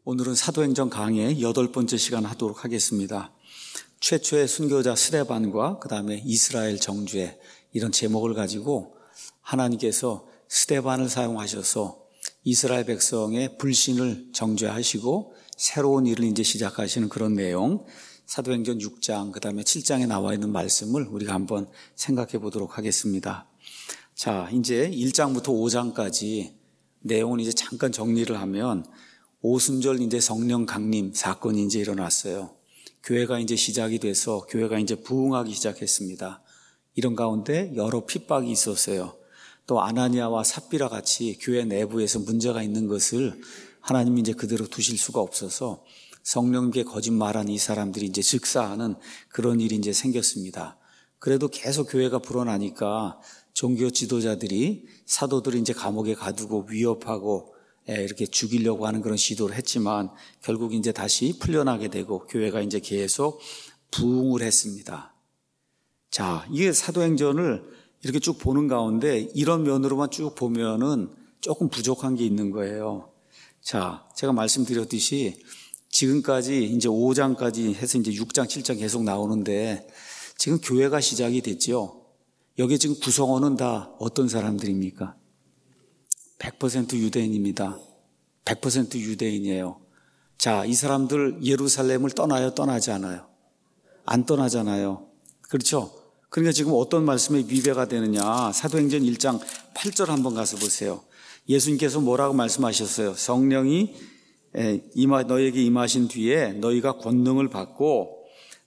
오늘은 사도행전 강의 8번째 시간 하도록 하겠습니다. 최초의 순교자 스데반과 그 다음에 이스라엘 정죄, 이런 제목을 가지고 하나님께서 스데반을 사용하셔서 이스라엘 백성의 불신을 정죄하시고 새로운 일을 이제 시작하시는 그런 내용, 사도행전 6장 그 다음에 7장에 나와 있는 말씀을 우리가 한번 생각해 보도록 하겠습니다. 자, 이제 1장부터 5장까지 내용을 이제 잠깐 정리를 하면 오순절 이제 성령 강림 사건이 이제 일어났어요. 교회가 이제 시작이 돼서 교회가 이제 부흥하기 시작했습니다. 이런 가운데 여러 핍박이 있었어요. 또 아나니아와 삽비라 같이 교회 내부에서 문제가 있는 것을 하나님이 이제 그대로 두실 수가 없어서 성령님께 거짓말한 이 사람들이 이제 즉사하는 그런 일이 이제 생겼습니다. 그래도 계속 교회가 불어나니까 종교 지도자들이 사도들을 이제 감옥에 가두고 위협하고 이렇게 죽이려고 하는 그런 시도를 했지만 결국 이제 다시 풀려나게 되고 교회가 이제 계속 부흥을 했습니다. 자, 이게 사도행전을 이렇게 쭉 보는 가운데 이런 면으로만 쭉 보면은 조금 부족한 게 있는 거예요. 자, 제가 말씀드렸듯이 지금까지 이제 5장까지 해서 이제 6장, 7장 계속 나오는데 지금 교회가 시작이 됐죠. 여기 지금 구성원은 다 어떤 사람들입니까? 100% 유대인입니다. 100% 유대인이에요. 자, 이 사람들 예루살렘을 떠나요? 떠나지 않아요? 안 떠나잖아요. 그렇죠? 그러니까 지금 어떤 말씀에 위배가 되느냐. 사도행전 1장 8절 한번 가서 보세요. 예수님께서 뭐라고 말씀하셨어요? 성령이 너에게 임하신 뒤에 너희가 권능을 받고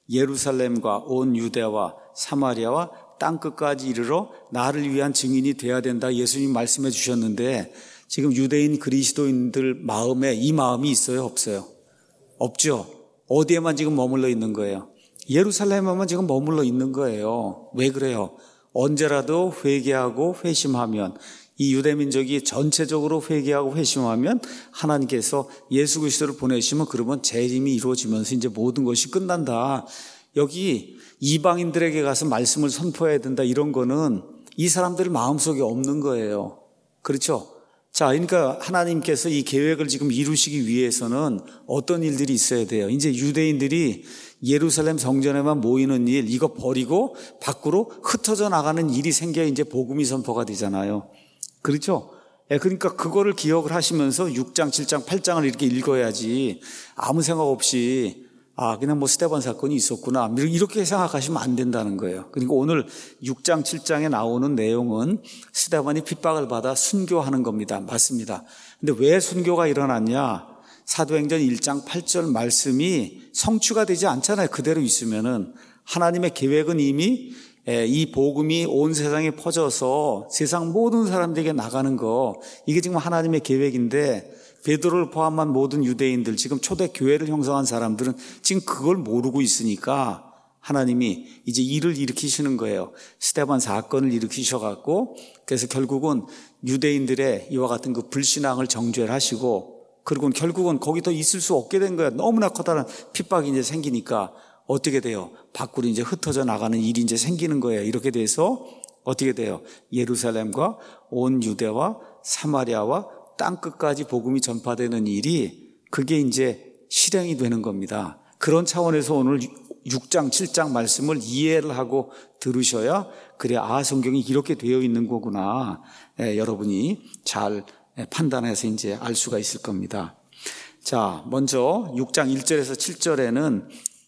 예루살렘과 온 유대와 사마리아와 땅끝까지 이르러 나를 위한 증인이 돼야 된다. 예수님 말씀해 주셨는데 지금 유대인 그리스도인들 마음에 이 마음이 있어요? 없어요? 없죠. 어디에만 지금 머물러 있는 거예요? 예루살렘에만 지금 머물러 있는 거예요. 왜 그래요? 언제라도 회개하고 회심하면, 이 유대민족이 전체적으로 회개하고 회심하면 하나님께서 예수 그리스도를 보내시면 그러면 재림이 이루어지면서 이제 모든 것이 끝난다. 여기 이방인들에게 가서 말씀을 선포해야 된다, 이런 거는 이 사람들 마음속에 없는 거예요. 그렇죠? 자, 그러니까 하나님께서 이 계획을 지금 이루시기 위해서는 어떤 일들이 있어야 돼요? 이제 유대인들이 예루살렘 성전에만 모이는 일, 이거 버리고 밖으로 흩어져 나가는 일이 생겨야 이제 복음이 선포가 되잖아요. 그렇죠? 그러니까 그거를 기억을 하시면서 6장, 7장, 8장을 이렇게 읽어야지 아무 생각 없이 그냥 스데반 사건이 있었구나, 이렇게 생각하시면 안 된다는 거예요. 그러니까 오늘 6장, 7장에 나오는 내용은 스데반이 핍박을 받아 순교하는 겁니다. 맞습니다. 근데 왜 순교가 일어났냐? 사도행전 1장 8절 말씀이 성취가 되지 않잖아요. 그대로 있으면은. 하나님의 계획은 이미 이 복음이 온 세상에 퍼져서 세상 모든 사람들에게 나가는 거, 이게 지금 하나님의 계획인데 베드로를 포함한 모든 유대인들, 지금 초대 교회를 형성한 사람들은 지금 그걸 모르고 있으니까 하나님이 이제 일을 일으키시는 거예요. 스데반 사건을 일으키셔갖고, 그래서 결국은 유대인들의 이와 같은 그 불신앙을 정죄를 하시고, 그리고 결국은 거기 더 있을 수 없게 된 거예요. 너무나 커다란 핍박이 이제 생기니까 어떻게 돼요? 밖으로 이제 흩어져 나가는 일이 이제 생기는 거예요. 이렇게 돼서 어떻게 돼요? 예루살렘과 온 유대와 사마리아와 땅끝까지 복음이 전파되는 일이, 그게 이제 실행이 되는 겁니다. 그런 차원에서 오늘 6장, 7장 말씀을 이해를 하고 들으셔야, 그래, 성경이 이렇게 되어 있는 거구나, 여러분이 잘 판단해서 이제 알 수가 있을 겁니다. 자, 먼저 6장 1절에서 7절에는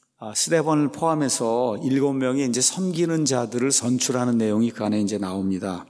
스데반을 포함해서 7명의 이제 섬기는 자들을 선출하는 내용이 그 안에 이제 나옵니다.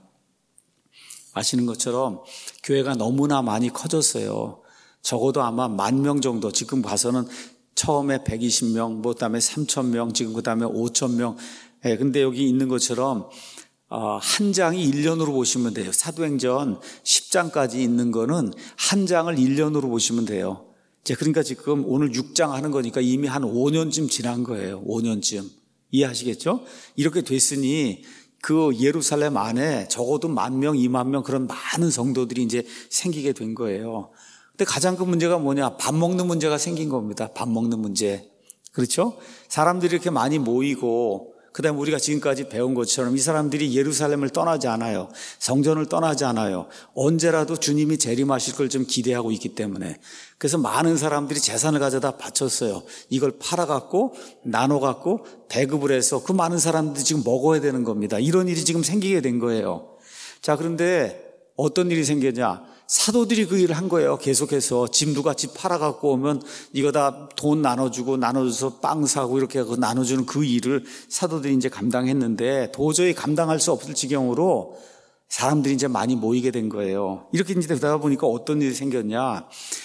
아시는 것처럼 교회가 너무나 많이 커졌어요. 적어도 아마 10,000명 정도, 지금 봐서는 처음에 120명, 그다음에 3,000명, 지금 그다음에 5,000명. 근데 여기 있는 것처럼 한 장이 1년으로 보시면 돼요. 사도행전 10장까지 있는 거는 한 장을 1년으로 보시면 돼요. 그러니까 지금 오늘 6장 하는 거니까 이미 한 5년쯤 지난 거예요. 5년쯤. 이해하시겠죠? 이렇게 됐으니 그 예루살렘 안에 적어도 10,000명, 20,000명 그런 많은 성도들이 이제 생기게 된 거예요. 근데 가장 큰 문제가 뭐냐? 밥 먹는 문제가 생긴 겁니다. 밥 먹는 문제. 그렇죠? 사람들이 이렇게 많이 모이고, 그다음에 우리가 지금까지 배운 것처럼 이 사람들이 예루살렘을 떠나지 않아요. 성전을 떠나지 않아요. 언제라도 주님이 재림하실 걸 좀 기대하고 있기 때문에. 그래서 많은 사람들이 재산을 가져다 바쳤어요. 이걸 팔아갖고 나눠갖고 배급을 해서 그 많은 사람들이 지금 먹어야 되는 겁니다. 이런 일이 지금 생기게 된 거예요. 자, 그런데 어떤 일이 생겼냐? 사도들이 그 일을 한 거예요. 계속해서 집 누가 집 팔아갖고 오면 이거 다 돈 나눠줘서 빵 사고 이렇게 하고 나눠주는 그 일을 사도들이 이제 감당했는데 도저히 감당할 수 없을 지경으로 사람들이 이제 많이 모이게 된 거예요. 이렇게 이제 되다 보니까 어떤 일이 생겼냐?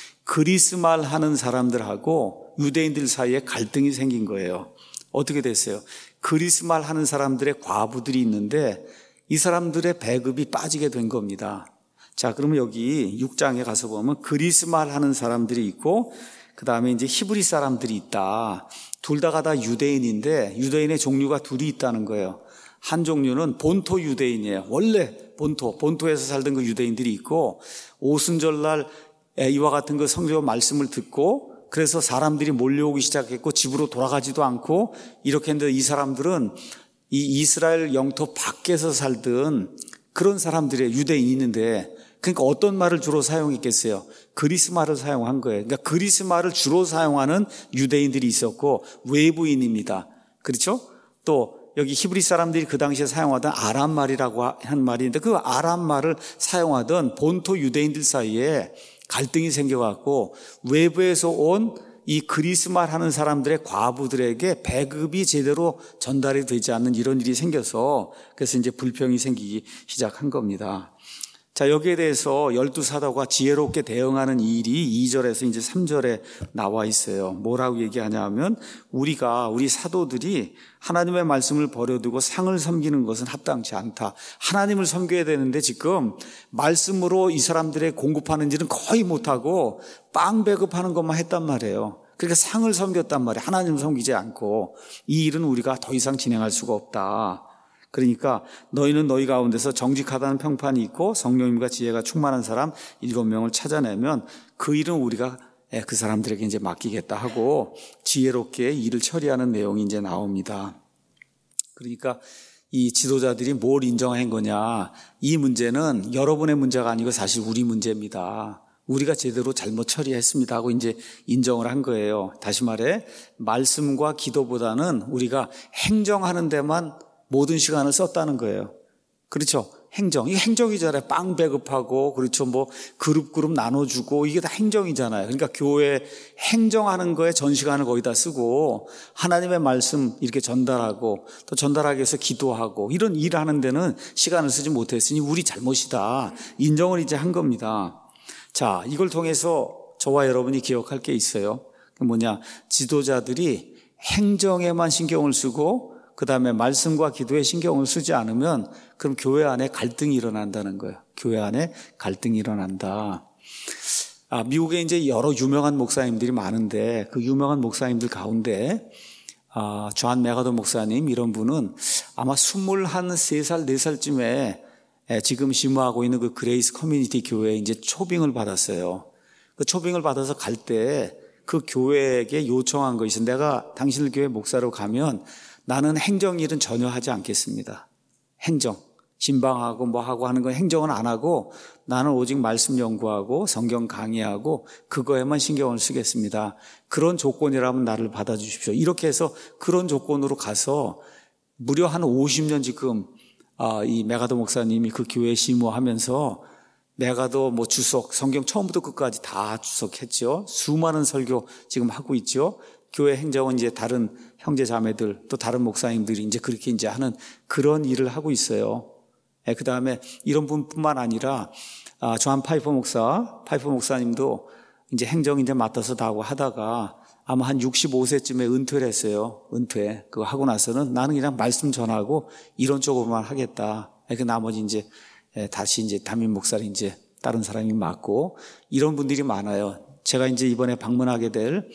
그리스말 하는 사람들하고 유대인들 사이에 갈등이 생긴 거예요. 어떻게 됐어요? 그리스말 하는 사람들의 과부들이 있는데 이 사람들의 배급이 빠지게 된 겁니다. 자, 그러면 여기 6장에 가서 보면 그리스말 하는 사람들이 있고 그 다음에 이제 히브리 사람들이 있다. 둘 다가 다 유대인인데 유대인의 종류가 둘이 있다는 거예요. 한 종류는 본토 유대인이에요. 원래 본토에서 살던 그 유대인들이 있고 오순절날 이와 같은 그 성경 말씀을 듣고 그래서 사람들이 몰려오기 시작했고 집으로 돌아가지도 않고 이렇게 했는데 이 사람들은 이 이스라엘 영토 밖에서 살던 그런 사람들의 유대인이 있는데 그러니까 어떤 말을 주로 사용했겠어요? 그리스 말을 사용한 거예요. 그러니까 그리스 말을 주로 사용하는 유대인들이 있었고 외부인입니다. 그렇죠? 또 여기 히브리 사람들이 그 당시에 사용하던 아람 말이라고 한 말인데 그 아람 말을 사용하던 본토 유대인들 사이에 갈등이 생겨갖고 외부에서 온 이 그리스 말 하는 사람들의 과부들에게 배급이 제대로 전달이 되지 않는 이런 일이 생겨서 그래서 이제 불평이 생기기 시작한 겁니다. 자, 여기에 대해서 12사도가 지혜롭게 대응하는 이 일이 2절에서 이제 3절에 나와 있어요. 뭐라고 얘기하냐 하면 우리 사도들이 하나님의 말씀을 버려두고 상을 섬기는 것은 합당치 않다. 하나님을 섬겨야 되는데 지금 말씀으로 이 사람들의 공급하는 일은 거의 못하고 빵 배급하는 것만 했단 말이에요. 그러니까 상을 섬겼단 말이에요. 하나님을 섬기지 않고 이 일은 우리가 더 이상 진행할 수가 없다. 그러니까 너희는 너희 가운데서 정직하다는 평판이 있고 성령님과 지혜가 충만한 사람 7명을 찾아내면 그 일은 우리가 그 사람들에게 이제 맡기겠다 하고 지혜롭게 일을 처리하는 내용이 이제 나옵니다. 그러니까 이 지도자들이 뭘 인정한 거냐? 이 문제는 여러분의 문제가 아니고 사실 우리 문제입니다. 우리가 제대로 잘못 처리했습니다 하고 이제 인정을 한 거예요. 다시 말해 말씀과 기도보다는 우리가 행정하는 데만 모든 시간을 썼다는 거예요. 그렇죠? 행정. 이게 행정이잖아요. 빵 배급하고, 그렇죠. 뭐, 그룹 나눠주고, 이게 다 행정이잖아요. 그러니까 교회 행정하는 거에 전 시간을 거의 다 쓰고, 하나님의 말씀 이렇게 전달하고, 또 전달하기 위해서 기도하고, 이런 일을 하는 데는 시간을 쓰지 못했으니 우리 잘못이다. 인정을 이제 한 겁니다. 자, 이걸 통해서 저와 여러분이 기억할 게 있어요. 뭐냐. 지도자들이 행정에만 신경을 쓰고, 그 다음에 말씀과 기도에 신경을 쓰지 않으면 그럼 교회 안에 갈등이 일어난다는 거예요. 교회 안에 갈등이 일어난다. 미국에 이제 여러 유명한 목사님들이 많은데 그 유명한 목사님들 가운데 존 메가더 목사님 이런 분은 아마 23살, 4살쯤에 지금 심호하고 있는 그 그레이스 커뮤니티 교회에 이제 초빙을 받았어요. 그 초빙을 받아서 갈 때 그 교회에게 요청한 것이 내가 당신들 교회 목사로 가면 나는 행정일은 전혀 하지 않겠습니다. 행정, 진방하고 뭐 하고 하는 건 행정은 안 하고 나는 오직 말씀 연구하고 성경 강의하고 그거에만 신경을 쓰겠습니다. 그런 조건이라면 나를 받아주십시오. 이렇게 해서 그런 조건으로 가서 무려 한 50년 지금 이 메가더 목사님이 그 교회에 심호하면서 메가더 뭐 주석, 성경 처음부터 끝까지 다 주석했죠. 수많은 설교 지금 하고 있죠. 교회 행정은 이제 다른 형제 자매들 또 다른 목사님들이 이제 그렇게 이제 하는 그런 일을 하고 있어요. 그 다음에 이런 분뿐만 아니라 존 파이퍼 목사님도 이제 행정 이제 맡아서 다 하고 하다가 아마 한 65세쯤에 은퇴를 했어요. 은퇴. 그거 하고 나서는 나는 그냥 말씀 전하고 이런 쪽으로만 하겠다. 그 나머지 이제 다시 이제 담임 목사를 이제 다른 사람이 맡고 이런 분들이 많아요. 제가 이제 이번에 방문하게 될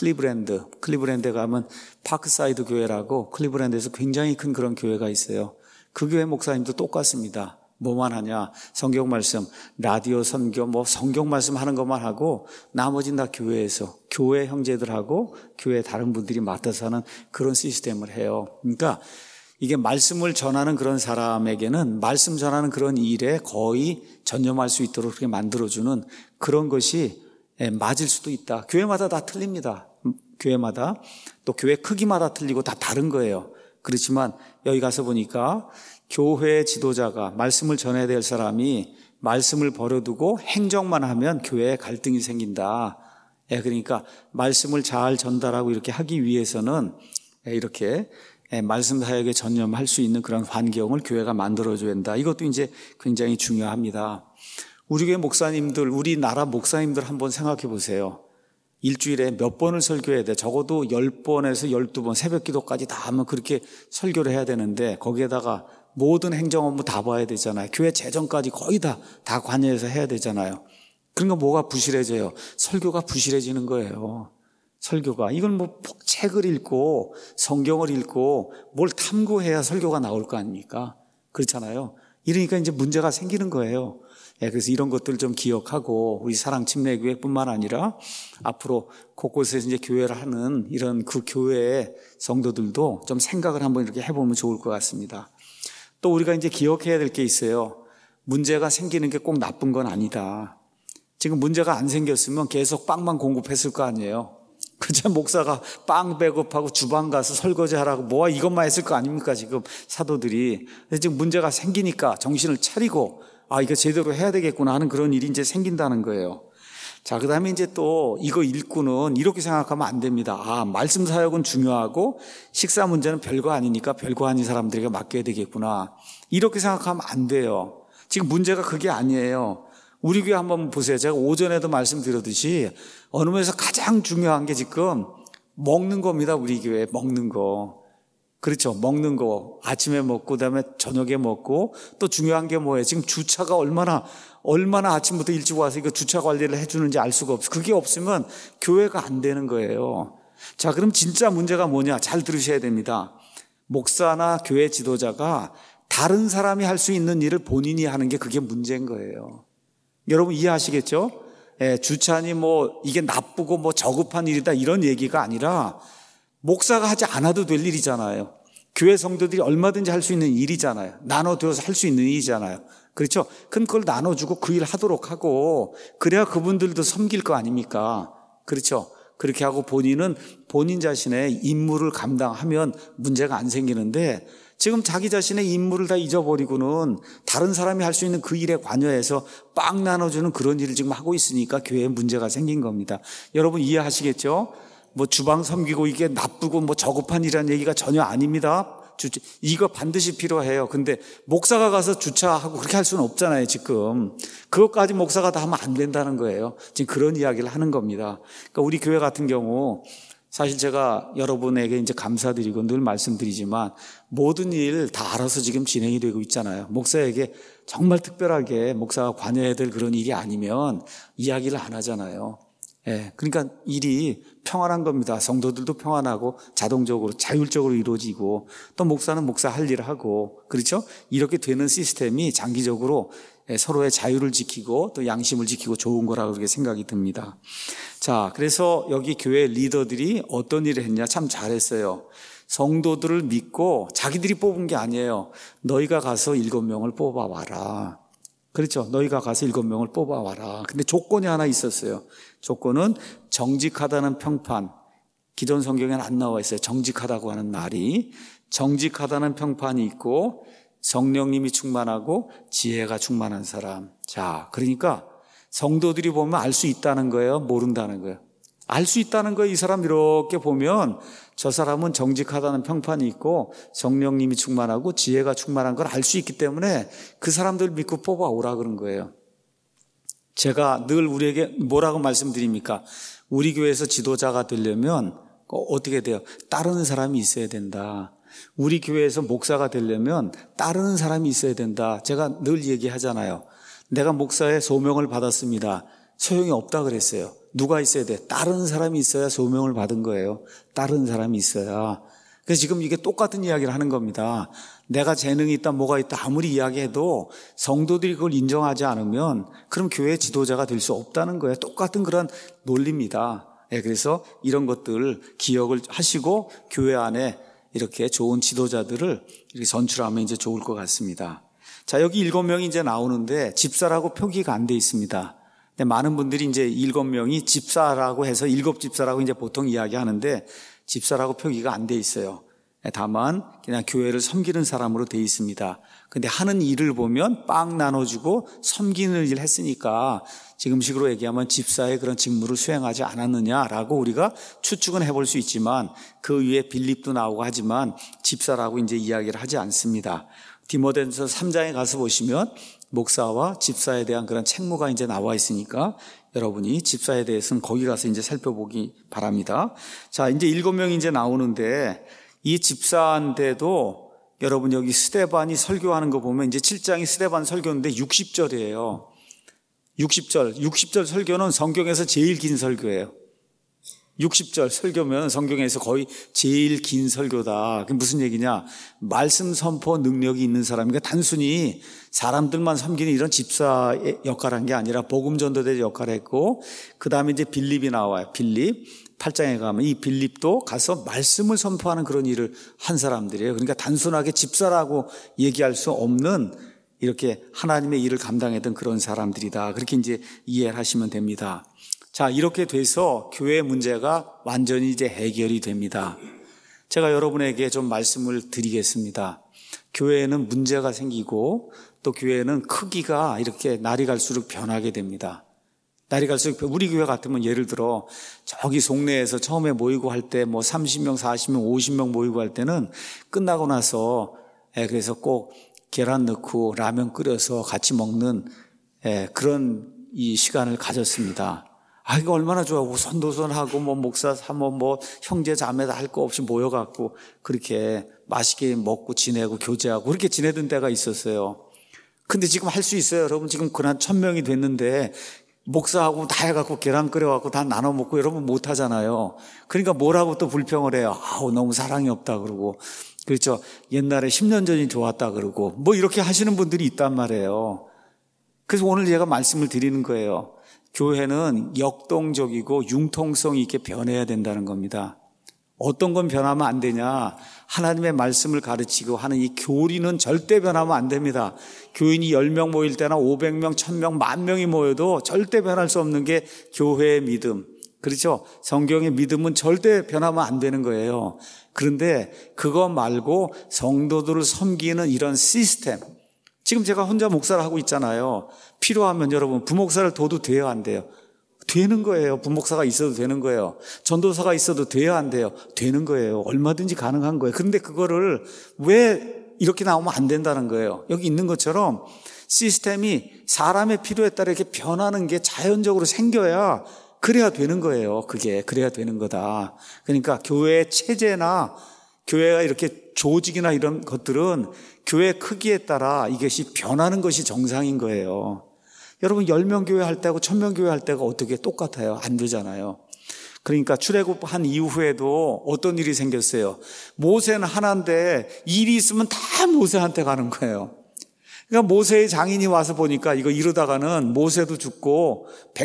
클리브랜드 가면 파크사이드 교회라고 클리브랜드에서 굉장히 큰 그런 교회가 있어요. 그 교회 목사님도 똑같습니다. 뭐만 하냐? 성경 말씀, 라디오 선교, 뭐 성경 말씀 하는 것만 하고 나머지는 다 교회에서 교회 형제들하고 교회 다른 분들이 맡아서 하는 그런 시스템을 해요. 그러니까 이게 말씀을 전하는 그런 사람에게는 말씀 전하는 그런 일에 거의 전념할 수 있도록 그렇게 만들어주는 그런 것이 맞을 수도 있다. 교회마다 다 틀립니다. 교회마다 또 교회 크기마다 틀리고 다 다른 거예요. 그렇지만 여기 가서 보니까 교회 지도자가 말씀을 전해야 될 사람이 말씀을 버려두고 행정만 하면 교회에 갈등이 생긴다. 그러니까 말씀을 잘 전달하고 이렇게 하기 위해서는 이렇게 말씀 사역에 전념할 수 있는 그런 환경을 교회가 만들어줘야 된다. 이것도 이제 굉장히 중요합니다. 우리 교회 목사님들, 우리나라 목사님들 한번 생각해 보세요. 일주일에 몇 번을 설교해야 돼? 적어도 10번에서 12번 새벽 기도까지 다 하면 그렇게 설교를 해야 되는데 거기에다가 모든 행정 업무 다 봐야 되잖아요. 교회 재정까지 거의 다 관여해서 해야 되잖아요. 그러니까 뭐가 부실해져요? 설교가 부실해지는 거예요. 설교가. 이건 뭐 책을 읽고 성경을 읽고 뭘 탐구해야 설교가 나올 거 아닙니까? 그렇잖아요. 이러니까 이제 문제가 생기는 거예요. 그래서 이런 것들 좀 기억하고 우리 사랑침례교회뿐만 아니라 앞으로 곳곳에서 이제 교회를 하는 이런 그 교회의 성도들도 좀 생각을 한번 이렇게 해보면 좋을 것 같습니다. 또 우리가 이제 기억해야 될 게 있어요. 문제가 생기는 게 꼭 나쁜 건 아니다. 지금 문제가 안 생겼으면 계속 빵만 공급했을 거 아니에요. 그저 목사가 빵 배급하고 주방 가서 설거지 하라고 뭐가 이것만 했을 거 아닙니까? 지금 사도들이. 지금 문제가 생기니까 정신을 차리고 이거 제대로 해야 되겠구나 하는 그런 일이 이제 생긴다는 거예요. 자, 그 다음에 이제 또 이거 읽고는 이렇게 생각하면 안 됩니다. 말씀 사역은 중요하고 식사 문제는 별거 아니니까 별거 아닌 사람들에게 맡겨야 되겠구나. 이렇게 생각하면 안 돼요. 지금 문제가 그게 아니에요. 우리 교회 한번 보세요. 제가 오전에도 말씀드렸듯이 어느 면에서 가장 중요한 게 지금 먹는 겁니다. 우리 교회 먹는 거. 그렇죠. 먹는 거. 아침에 먹고 그다음에 저녁에 먹고 또 중요한 게 뭐예요? 지금 주차가 얼마나 아침부터 일찍 와서 이거 주차 관리를 해주는지 알 수가 없어. 그게 없으면 교회가 안 되는 거예요. 자, 그럼 진짜 문제가 뭐냐? 잘 들으셔야 됩니다. 목사나 교회 지도자가 다른 사람이 할 수 있는 일을 본인이 하는 게 그게 문제인 거예요. 여러분 이해하시겠죠? 주차니 뭐 이게 나쁘고 뭐 저급한 일이다 이런 얘기가 아니라 목사가 하지 않아도 될 일이잖아요. 교회 성도들이 얼마든지 할 수 있는 일이잖아요. 나눠두어서 할 수 있는 일이잖아요. 그렇죠? 그럼 그걸 나눠주고 그 일 하도록 하고 그래야 그분들도 섬길 거 아닙니까? 그렇죠? 그렇게 하고 본인은 본인 자신의 임무를 감당하면 문제가 안 생기는데 지금 자기 자신의 임무를 다 잊어버리고는 다른 사람이 할 수 있는 그 일에 관여해서 빵 나눠주는 그런 일을 지금 하고 있으니까 교회에 문제가 생긴 겁니다. 여러분 이해하시겠죠? 뭐 주방 섬기고 이게 나쁘고 뭐 저급한 일이라는 얘기가 전혀 아닙니다. 이거 반드시 필요해요. 근데 목사가 가서 주차하고 그렇게 할 수는 없잖아요, 지금. 그것까지 목사가 다 하면 안 된다는 거예요. 지금 그런 이야기를 하는 겁니다. 그러니까 우리 교회 같은 경우 사실 제가 여러분에게 이제 감사드리고 늘 말씀드리지만 모든 일 다 알아서 지금 진행이 되고 있잖아요. 목사에게 정말 특별하게 목사가 관여해야 될 그런 일이 아니면 이야기를 안 하잖아요. 그러니까 일이 평안한 겁니다. 성도들도 평안하고 자동적으로 자율적으로 이루어지고 또 목사는 목사 할 일을 하고 그렇죠? 이렇게 되는 시스템이 장기적으로 서로의 자유를 지키고 또 양심을 지키고 좋은 거라고 그렇게 생각이 듭니다. 자, 그래서 여기 교회 리더들이 어떤 일을 했냐? 참 잘했어요. 성도들을 믿고 자기들이 뽑은 게 아니에요. 너희가 가서 7명을 뽑아와라. 그렇죠. 너희가 가서 7명을 뽑아와라. 근데 조건이 하나 있었어요. 조건은 정직하다는 평판. 기존 성경에는 안 나와 있어요. 정직하다고 하는 말이. 정직하다는 평판이 있고 성령님이 충만하고 지혜가 충만한 사람. 자, 그러니까 성도들이 보면 알 수 있다는 거예요? 모른다는 거예요? 알 수 있다는 거예요. 이 사람 이렇게 보면 저 사람은 정직하다는 평판이 있고 성령님이 충만하고 지혜가 충만한 걸 알 수 있기 때문에 그 사람들 믿고 뽑아오라 그런 거예요. 제가 늘 우리에게 뭐라고 말씀드립니까? 우리 교회에서 지도자가 되려면 어떻게 돼요? 따르는 사람이 있어야 된다. 우리 교회에서 목사가 되려면 따르는 사람이 있어야 된다. 제가 늘 얘기하잖아요. 내가 목사의 소명을 받았습니다. 소용이 없다 그랬어요. 누가 있어야 돼? 따르는 사람이 있어야 소명을 받은 거예요. 따르는 사람이 있어야. 그래서 지금 이게 똑같은 이야기를 하는 겁니다. 내가 재능이 있다 뭐가 있다 아무리 이야기해도 성도들이 그걸 인정하지 않으면 그럼 교회 지도자가 될 수 없다는 거예요. 똑같은 그런 논리입니다. 그래서 이런 것들 기억을 하시고 교회 안에 이렇게 좋은 지도자들을 이렇게 선출하면 이제 좋을 것 같습니다. 자, 여기 7명이 이제 나오는데 집사라고 표기가 안 돼 있습니다. 근데 많은 분들이 이제 7명이 집사라고 해서 7집사라고 이제 보통 이야기하는데 집사라고 표기가 안 돼 있어요. 다만 그냥 교회를 섬기는 사람으로 돼 있습니다. 근데 하는 일을 보면 빵 나눠주고 섬기는 일을 했으니까 지금식으로 얘기하면 집사의 그런 직무를 수행하지 않았느냐라고 우리가 추측은 해볼 수 있지만 그 위에 빌립도 나오고 하지만 집사라고 이제 이야기를 하지 않습니다. 디모데전서 3장에 가서 보시면 목사와 집사에 대한 그런 책무가 이제 나와 있으니까 여러분이 집사에 대해서는 거기 가서 이제 살펴보기 바랍니다. 자, 이제 7명이 이제 나오는데 이 집사인데도 여러분 여기 스데반이 설교하는 거 보면 이제 7장이 스데반 설교인데 60절이에요. 60절 설교는 성경에서 제일 긴 설교예요. 60절 설교면 성경에서 거의 제일 긴 설교다. 그게 무슨 얘기냐? 말씀 선포 능력이 있는 사람이니까 단순히 사람들만 섬기는 이런 집사의 역할을 한 게 아니라 복음 전도대 역할을 했고 그 다음에 이제 빌립이 나와요. 빌립 8장에 가면 이 빌립도 가서 말씀을 선포하는 그런 일을 한 사람들이에요. 그러니까 단순하게 집사라고 얘기할 수 없는 이렇게 하나님의 일을 감당했던 그런 사람들이다. 그렇게 이제 이해를 하시면 됩니다. 자, 이렇게 돼서 교회 문제가 완전히 이제 해결이 됩니다. 제가 여러분에게 좀 말씀을 드리겠습니다. 교회에는 문제가 생기고 또 교회는 크기가 이렇게 날이 갈수록 변하게 됩니다. 날이 갈수록 우리 교회 같으면 예를 들어 저기 송내에서 처음에 모이고 할 때 뭐 30명, 40명, 50명 모이고 할 때는 끝나고 나서 그래서 꼭 계란 넣고 라면 끓여서 같이 먹는 그런 이 시간을 가졌습니다. 이거 얼마나 좋아. 우선도선하고 뭐 목사, 사모, 뭐 형제, 자매다 할 거 없이 모여갖고 그렇게 맛있게 먹고 지내고 교제하고 그렇게 지내던 때가 있었어요. 근데 지금 할 수 있어요. 여러분 지금 그한 1000명이 됐는데 목사하고 다 해갖고 계란 끓여갖고 다 나눠 먹고 여러분 못 하잖아요. 그러니까 뭐라고 또 불평을 해요. 너무 사랑이 없다 그러고. 그렇죠. 옛날에 10년 전이 좋았다 그러고 뭐 이렇게 하시는 분들이 있단 말이에요. 그래서 오늘 제가 말씀을 드리는 거예요. 교회는 역동적이고 융통성 있게 변해야 된다는 겁니다. 어떤 건 변하면 안 되냐? 하나님의 말씀을 가르치고 하는 이 교리는 절대 변하면 안 됩니다. 교인이 10명 모일 때나 500명, 1000명, 10,000명이 모여도 절대 변할 수 없는 게 교회의 믿음. 그렇죠? 성경의 믿음은 절대 변하면 안 되는 거예요. 그런데 그거 말고 성도들을 섬기는 이런 시스템. 지금 제가 혼자 목사를 하고 있잖아요. 필요하면 여러분 부목사를 둬도 돼요, 안 돼요? 되는 거예요. 부목사가 있어도 되는 거예요. 전도사가 있어도 돼요, 안 돼요? 되는 거예요. 얼마든지 가능한 거예요. 그런데 그거를 왜 이렇게 나오면 안 된다는 거예요. 여기 있는 것처럼 시스템이 사람의 필요에 따라 이렇게 변하는 게 자연적으로 생겨야 그래야 되는 거예요. 그래야 되는 거다. 그러니까 교회의 체제나 교회가 이렇게 조직이나 이런 것들은 교회 크기에 따라 이것이 변하는 것이 정상인 거예요. 여러분 10명 교회 할 때하고 1000명 교회 할 때가 어떻게 똑같아요? 안 되잖아요. 그러니까 출애굽한 이후에도 어떤 일이 생겼어요? 모세는 하나인데 일이 있으면 다 모세한테 가는 거예요. 그러니까 모세의 장인이 와서 보니까 이거 이러다가는 모세도 죽고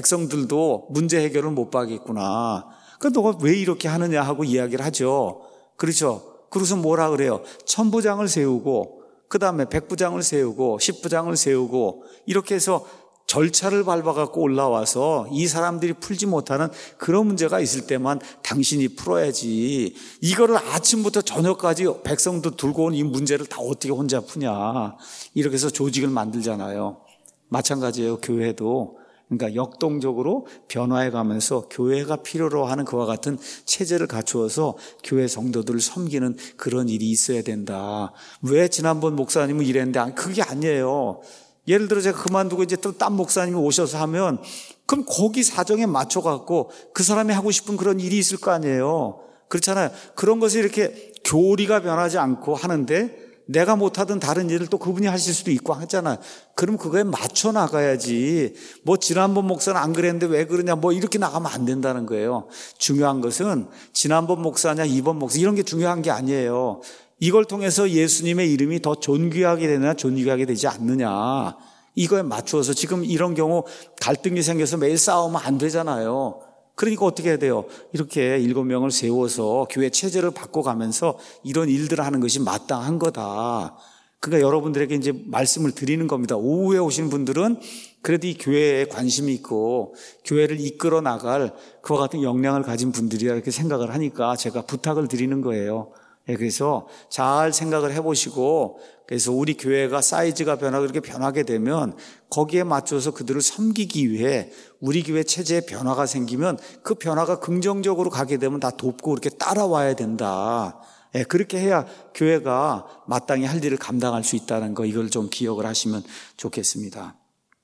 백성들도 문제 해결을 못 받겠구나. 그러니까 너가 왜 이렇게 하느냐 하고 이야기를 하죠. 그렇죠? 그래서 뭐라 그래요? 1000부장을 세우고 그 다음에 100부장을 세우고 10부장을 세우고 이렇게 해서 절차를 밟아갖고 올라와서 이 사람들이 풀지 못하는 그런 문제가 있을 때만 당신이 풀어야지. 이거를 아침부터 저녁까지 백성도 들고 온 이 문제를 다 어떻게 혼자 푸냐. 이렇게 해서 조직을 만들잖아요. 마찬가지예요. 교회도. 그러니까 역동적으로 변화해 가면서 교회가 필요로 하는 그와 같은 체제를 갖추어서 교회 성도들을 섬기는 그런 일이 있어야 된다. 왜 지난번 목사님은 이랬는데 그게 아니에요. 예를 들어 제가 그만두고 이제 또 딴 목사님이 오셔서 하면 그럼 거기 사정에 맞춰갖고 그 사람이 하고 싶은 그런 일이 있을 거 아니에요. 그렇잖아요. 그런 것이 이렇게 교리가 변하지 않고 하는데 내가 못하던 다른 일을 또 그분이 하실 수도 있고 하잖아요. 그럼 그거에 맞춰 나가야지. 뭐 지난번 목사는 안 그랬는데 왜 그러냐 뭐 이렇게 나가면 안 된다는 거예요. 중요한 것은 지난번 목사냐 이번 목사 이런 게 중요한 게 아니에요. 이걸 통해서 예수님의 이름이 더 존귀하게 되느냐 존귀하게 되지 않느냐. 이거에 맞추어서 지금 이런 경우 갈등이 생겨서 매일 싸우면 안 되잖아요. 그러니까 어떻게 해야 돼요? 이렇게 7명을 세워서 교회 체제를 바꿔가면서 이런 일들을 하는 것이 마땅한 거다. 그러니까 여러분들에게 이제 말씀을 드리는 겁니다. 오후에 오신 분들은 그래도 이 교회에 관심이 있고 교회를 이끌어 나갈 그와 같은 역량을 가진 분들이라 이렇게 생각을 하니까 제가 부탁을 드리는 거예요. 그래서 잘 생각을 해보시고, 그래서 우리 교회가 사이즈가 변하고 이렇게 변하게 되면 거기에 맞춰서 그들을 섬기기 위해 우리 교회 체제에 변화가 생기면 그 변화가 긍정적으로 가게 되면 다 돕고 이렇게 따라와야 된다. 그렇게 해야 교회가 마땅히 할 일을 감당할 수 있다는 거, 이걸 좀 기억을 하시면 좋겠습니다.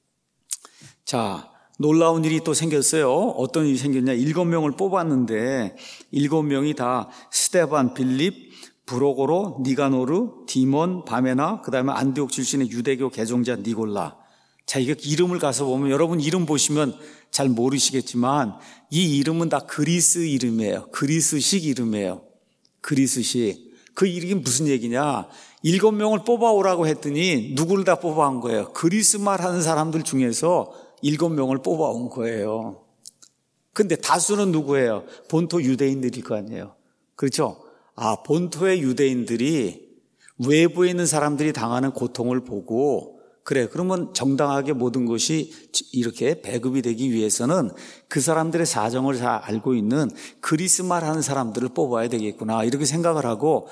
자, 놀라운 일이 또 생겼어요. 어떤 일이 생겼냐? 7명을 뽑았는데 7명이 다 스데반, 빌립, 브로고로, 니가노르, 디몬, 바메나, 그 다음에 안디옥 출신의 유대교 개종자 니골라. 자, 이거 이름을 가서 보면, 여러분 이름 보시면 잘 모르시겠지만 이 이름은 다 그리스 이름이에요. 그리스식 이름이에요. 그리스식. 그 이름이 무슨 얘기냐? 7명을 뽑아오라고 했더니 누구를 다 뽑아온 거예요? 그리스 말 하는 사람들 중에서 7명을 뽑아온 거예요. 근데 다수는 누구예요? 본토 유대인들일 거 아니에요. 그렇죠? 본토의 유대인들이 외부에 있는 사람들이 당하는 고통을 보고, 그래, 그러면 정당하게 모든 것이 이렇게 배급이 되기 위해서는 그 사람들의 사정을 잘 알고 있는 그리스 말 하는 사람들을 뽑아야 되겠구나, 이렇게 생각을 하고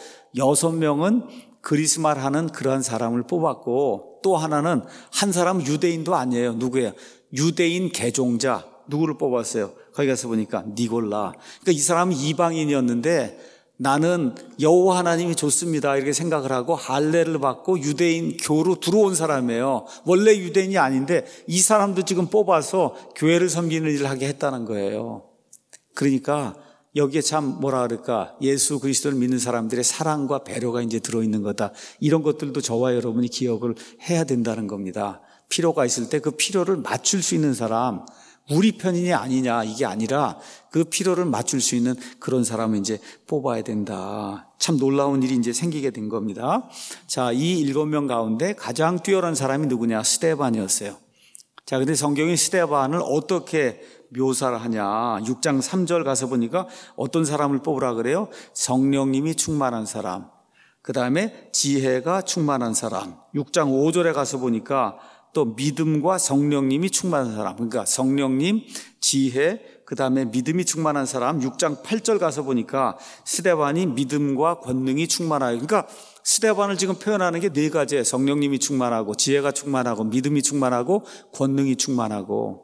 6명은 그리스 말 하는 그러한 사람을 뽑았고, 또 하나는 한 사람은 유대인도 아니에요. 누구예요? 유대인 개종자. 누구를 뽑았어요? 거기 가서 보니까 니골라. 그러니까 이 사람은 이방인이었는데 나는 여호와 하나님이 좋습니다, 이렇게 생각을 하고 할례를 받고 유대인 교로 들어온 사람이에요. 원래 유대인이 아닌데 이 사람도 지금 뽑아서 교회를 섬기는 일을 하게 했다는 거예요. 그러니까 여기에 참 뭐라 그럴까, 예수 그리스도를 믿는 사람들의 사랑과 배려가 이제 들어있는 거다. 이런 것들도 저와 여러분이 기억을 해야 된다는 겁니다. 필요가 있을 때 그 필요를 맞출 수 있는 사람, 우리 편이냐 아니냐 이게 아니라 그 필요를 맞출 수 있는 그런 사람을 이제 뽑아야 된다. 참 놀라운 일이 이제 생기게 된 겁니다. 자, 이 7명 가운데 가장 뛰어난 사람이 누구냐? 스데반이었어요. 자, 근데 성경이 스데반을 어떻게 묘사를 하냐? 6장 3절 가서 보니까 어떤 사람을 뽑으라 그래요? 성령님이 충만한 사람, 그 다음에 지혜가 충만한 사람. 6장 5절에 가서 보니까 또 믿음과 성령님이 충만한 사람, 그러니까 성령님, 지혜, 그 다음에 믿음이 충만한 사람. 6장 8절 가서 보니까 스데반이 믿음과 권능이 충만하여, 그러니까 스데반을 지금 표현하는 게 4가지예요. 성령님이 충만하고, 지혜가 충만하고, 믿음이 충만하고, 권능이 충만하고.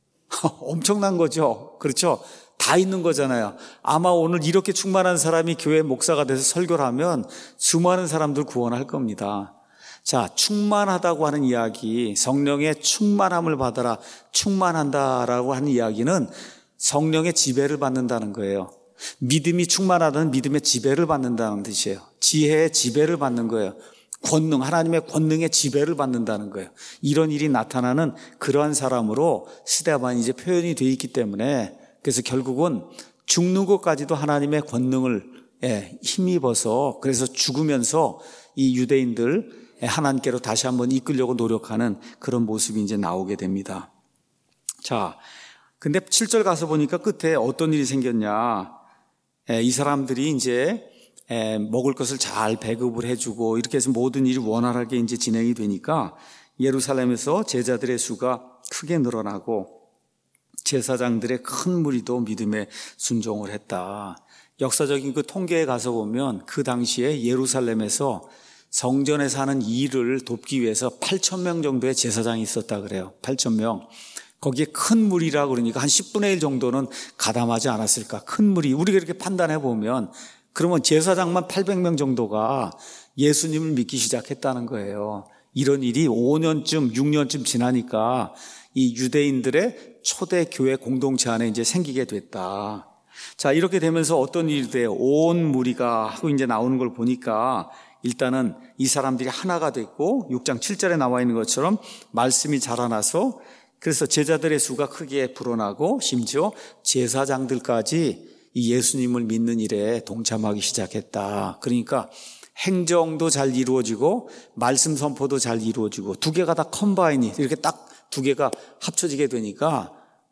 엄청난 거죠. 그렇죠? 다 있는 거잖아요. 아마 오늘 이렇게 충만한 사람이 교회 목사가 돼서 설교를 하면 수많은 사람들 구원할 겁니다. 자, 충만하다고 하는 이야기, 성령의 충만함을 받아라, 충만한다라고 하는 이야기는 성령의 지배를 받는다는 거예요. 믿음이 충만하다는 믿음의 지배를 받는다는 뜻이에요. 지혜의 지배를 받는 거예요. 권능, 하나님의 권능의 지배를 받는다는 거예요. 이런 일이 나타나는 그러한 사람으로 스데반이 이제 표현이 되어 있기 때문에, 그래서 결국은 죽는 것까지도 하나님의 권능을 힘입어서, 그래서 죽으면서 이 유대인들 하나님께로 다시 한번 이끌려고 노력하는 그런 모습이 이제 나오게 됩니다. 자, 근데 7절 가서 보니까 끝에 어떤 일이 생겼냐? 이 사람들이 이제 먹을 것을 잘 배급을 해주고 이렇게 해서 모든 일이 원활하게 이제 진행이 되니까 예루살렘에서 제자들의 수가 크게 늘어나고 제사장들의 큰 무리도 믿음에 순종을 했다. 역사적인 그 통계에 가서 보면 그 당시에 예루살렘에서 성전에 사는 일을 돕기 위해서 8,000명 정도의 제사장이 있었다 그래요. 8,000명. 거기에 큰 무리라 그러니까 한 10분의 1 정도는 가담하지 않았을까. 큰 무리. 우리가 이렇게 판단해 보면 그러면 제사장만 800명 정도가 예수님을 믿기 시작했다는 거예요. 이런 일이 5년쯤, 6년쯤 지나니까 이 유대인들의 초대 교회 공동체 안에 이제 생기게 됐다. 자, 이렇게 되면서 어떤 일이 돼요? 온 무리가 하고 이제 나오는 걸 보니까 일단은 이 사람들이 하나가 됐고 6장 7절에 나와 있는 것처럼 말씀이 자라나서 그래서 제자들의 수가 크게 불어나고 심지어 제사장들까지 이 예수님을 믿는 일에 동참하기 시작했다. 그러니까 행정도 잘 이루어지고 말씀 선포도 잘 이루어지고 두 개가 다 컴바인이 이렇게 딱 두 개가 합쳐지게 되니까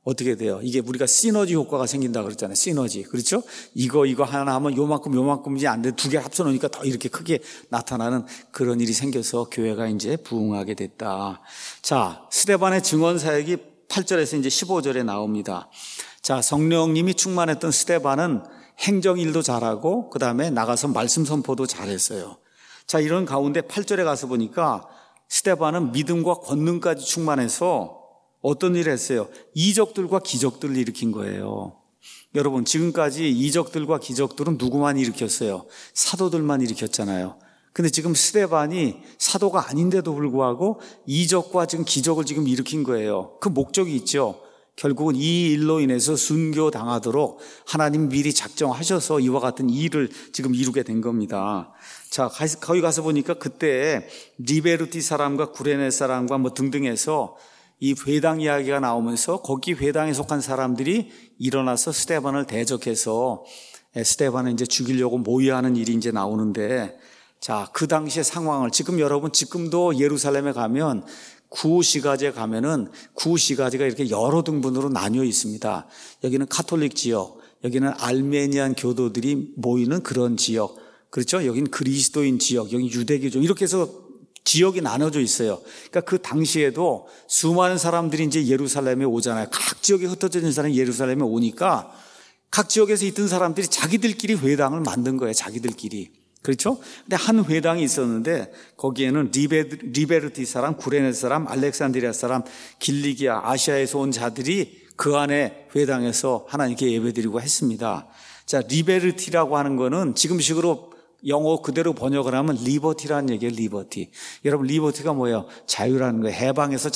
어떻게 돼요? 이게 우리가 시너지 효과가 생긴다 그랬잖아요. 시너지. 그렇죠? 이거 하나 하면 요만큼이 안 돼. 두 개 합쳐 놓으니까 더 이렇게 크게 나타나는 그런 일이 생겨서 교회가 이제 부흥하게 됐다. 자, 스데반의 증언 사역이 8절에서 이제 15절에 나옵니다. 자, 성령님이 충만했던 스데반은 행정일도 잘하고 그다음에 나가서 말씀 선포도 잘했어요. 자, 이런 가운데 8절에 가서 보니까 스데반은 믿음과 권능까지 충만해서 어떤 일을 했어요? 이적들과 기적들을 일으킨 거예요. 여러분, 지금까지 이적들과 기적들은 누구만 일으켰어요? 사도들만 일으켰잖아요. 근데 지금 스데반이 사도가 아닌데도 불구하고 이적과 지금 기적을 지금 일으킨 거예요. 그 목적이 있죠. 결국은 이 일로 인해서 순교당하도록 하나님 미리 작정하셔서 이와 같은 일을 지금 이루게 된 겁니다. 자, 거기 가서 보니까 그때 리베르티 사람과 구레네 사람과 뭐 등등 해서 이 회당 이야기가 나오면서 거기 회당에 속한 사람들이 일어나서 스데반을 대적해서 스데반을 이제 죽이려고 모의하는 일이 이제 나오는데, 자, 그 당시의 상황을 여러분 지금도 예루살렘에 가면 구시가지에 가면은 구시가지가 이렇게 여러 등분으로 나뉘어 있습니다. 여기는 카톨릭 지역, 여기는 알메니안 교도들이 모이는 그런 지역, 그렇죠? 여기는 그리스도인 지역, 여기 유대교죠. 이렇게 해서 지역이 나눠져 있어요. 그러니까 그 당시에도 수많은 사람들이 이제 예루살렘에 오잖아요. 각 지역에 흩어져 있는 사람이 예루살렘에 오니까 각 지역에서 있던 사람들이 자기들끼리 회당을 만든 거예요. 자기들끼리. 그렇죠? 근데 한 회당이 있었는데 거기에는 리베르티 사람, 구레네 사람, 알렉산드리아 사람, 길리기아, 아시아에서 온 자들이 그 안에 회당에서 하나님께 예배드리고 했습니다. 자, 리베르티라고 하는 거는 지금식으로 영어 그대로 번역을 하면 리버티라는 얘기예요. 리버티. 여러분, 리버티가 뭐예요? 자유라는 거예요. 해방에서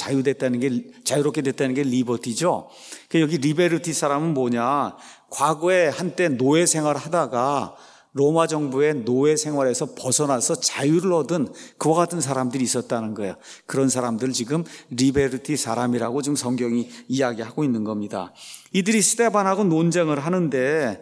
자유롭게 됐다는 게 리버티죠. 여기 리베르티 사람은 뭐냐? 과거에 한때 노예 생활을 하다가 로마 정부의 노예 생활에서 벗어나서 자유를 얻은 그와 같은 사람들이 있었다는 거예요. 그런 사람들 지금 리베르티 사람이라고 지금 성경이 이야기하고 있는 겁니다. 이들이 스데반하고 논쟁을 하는데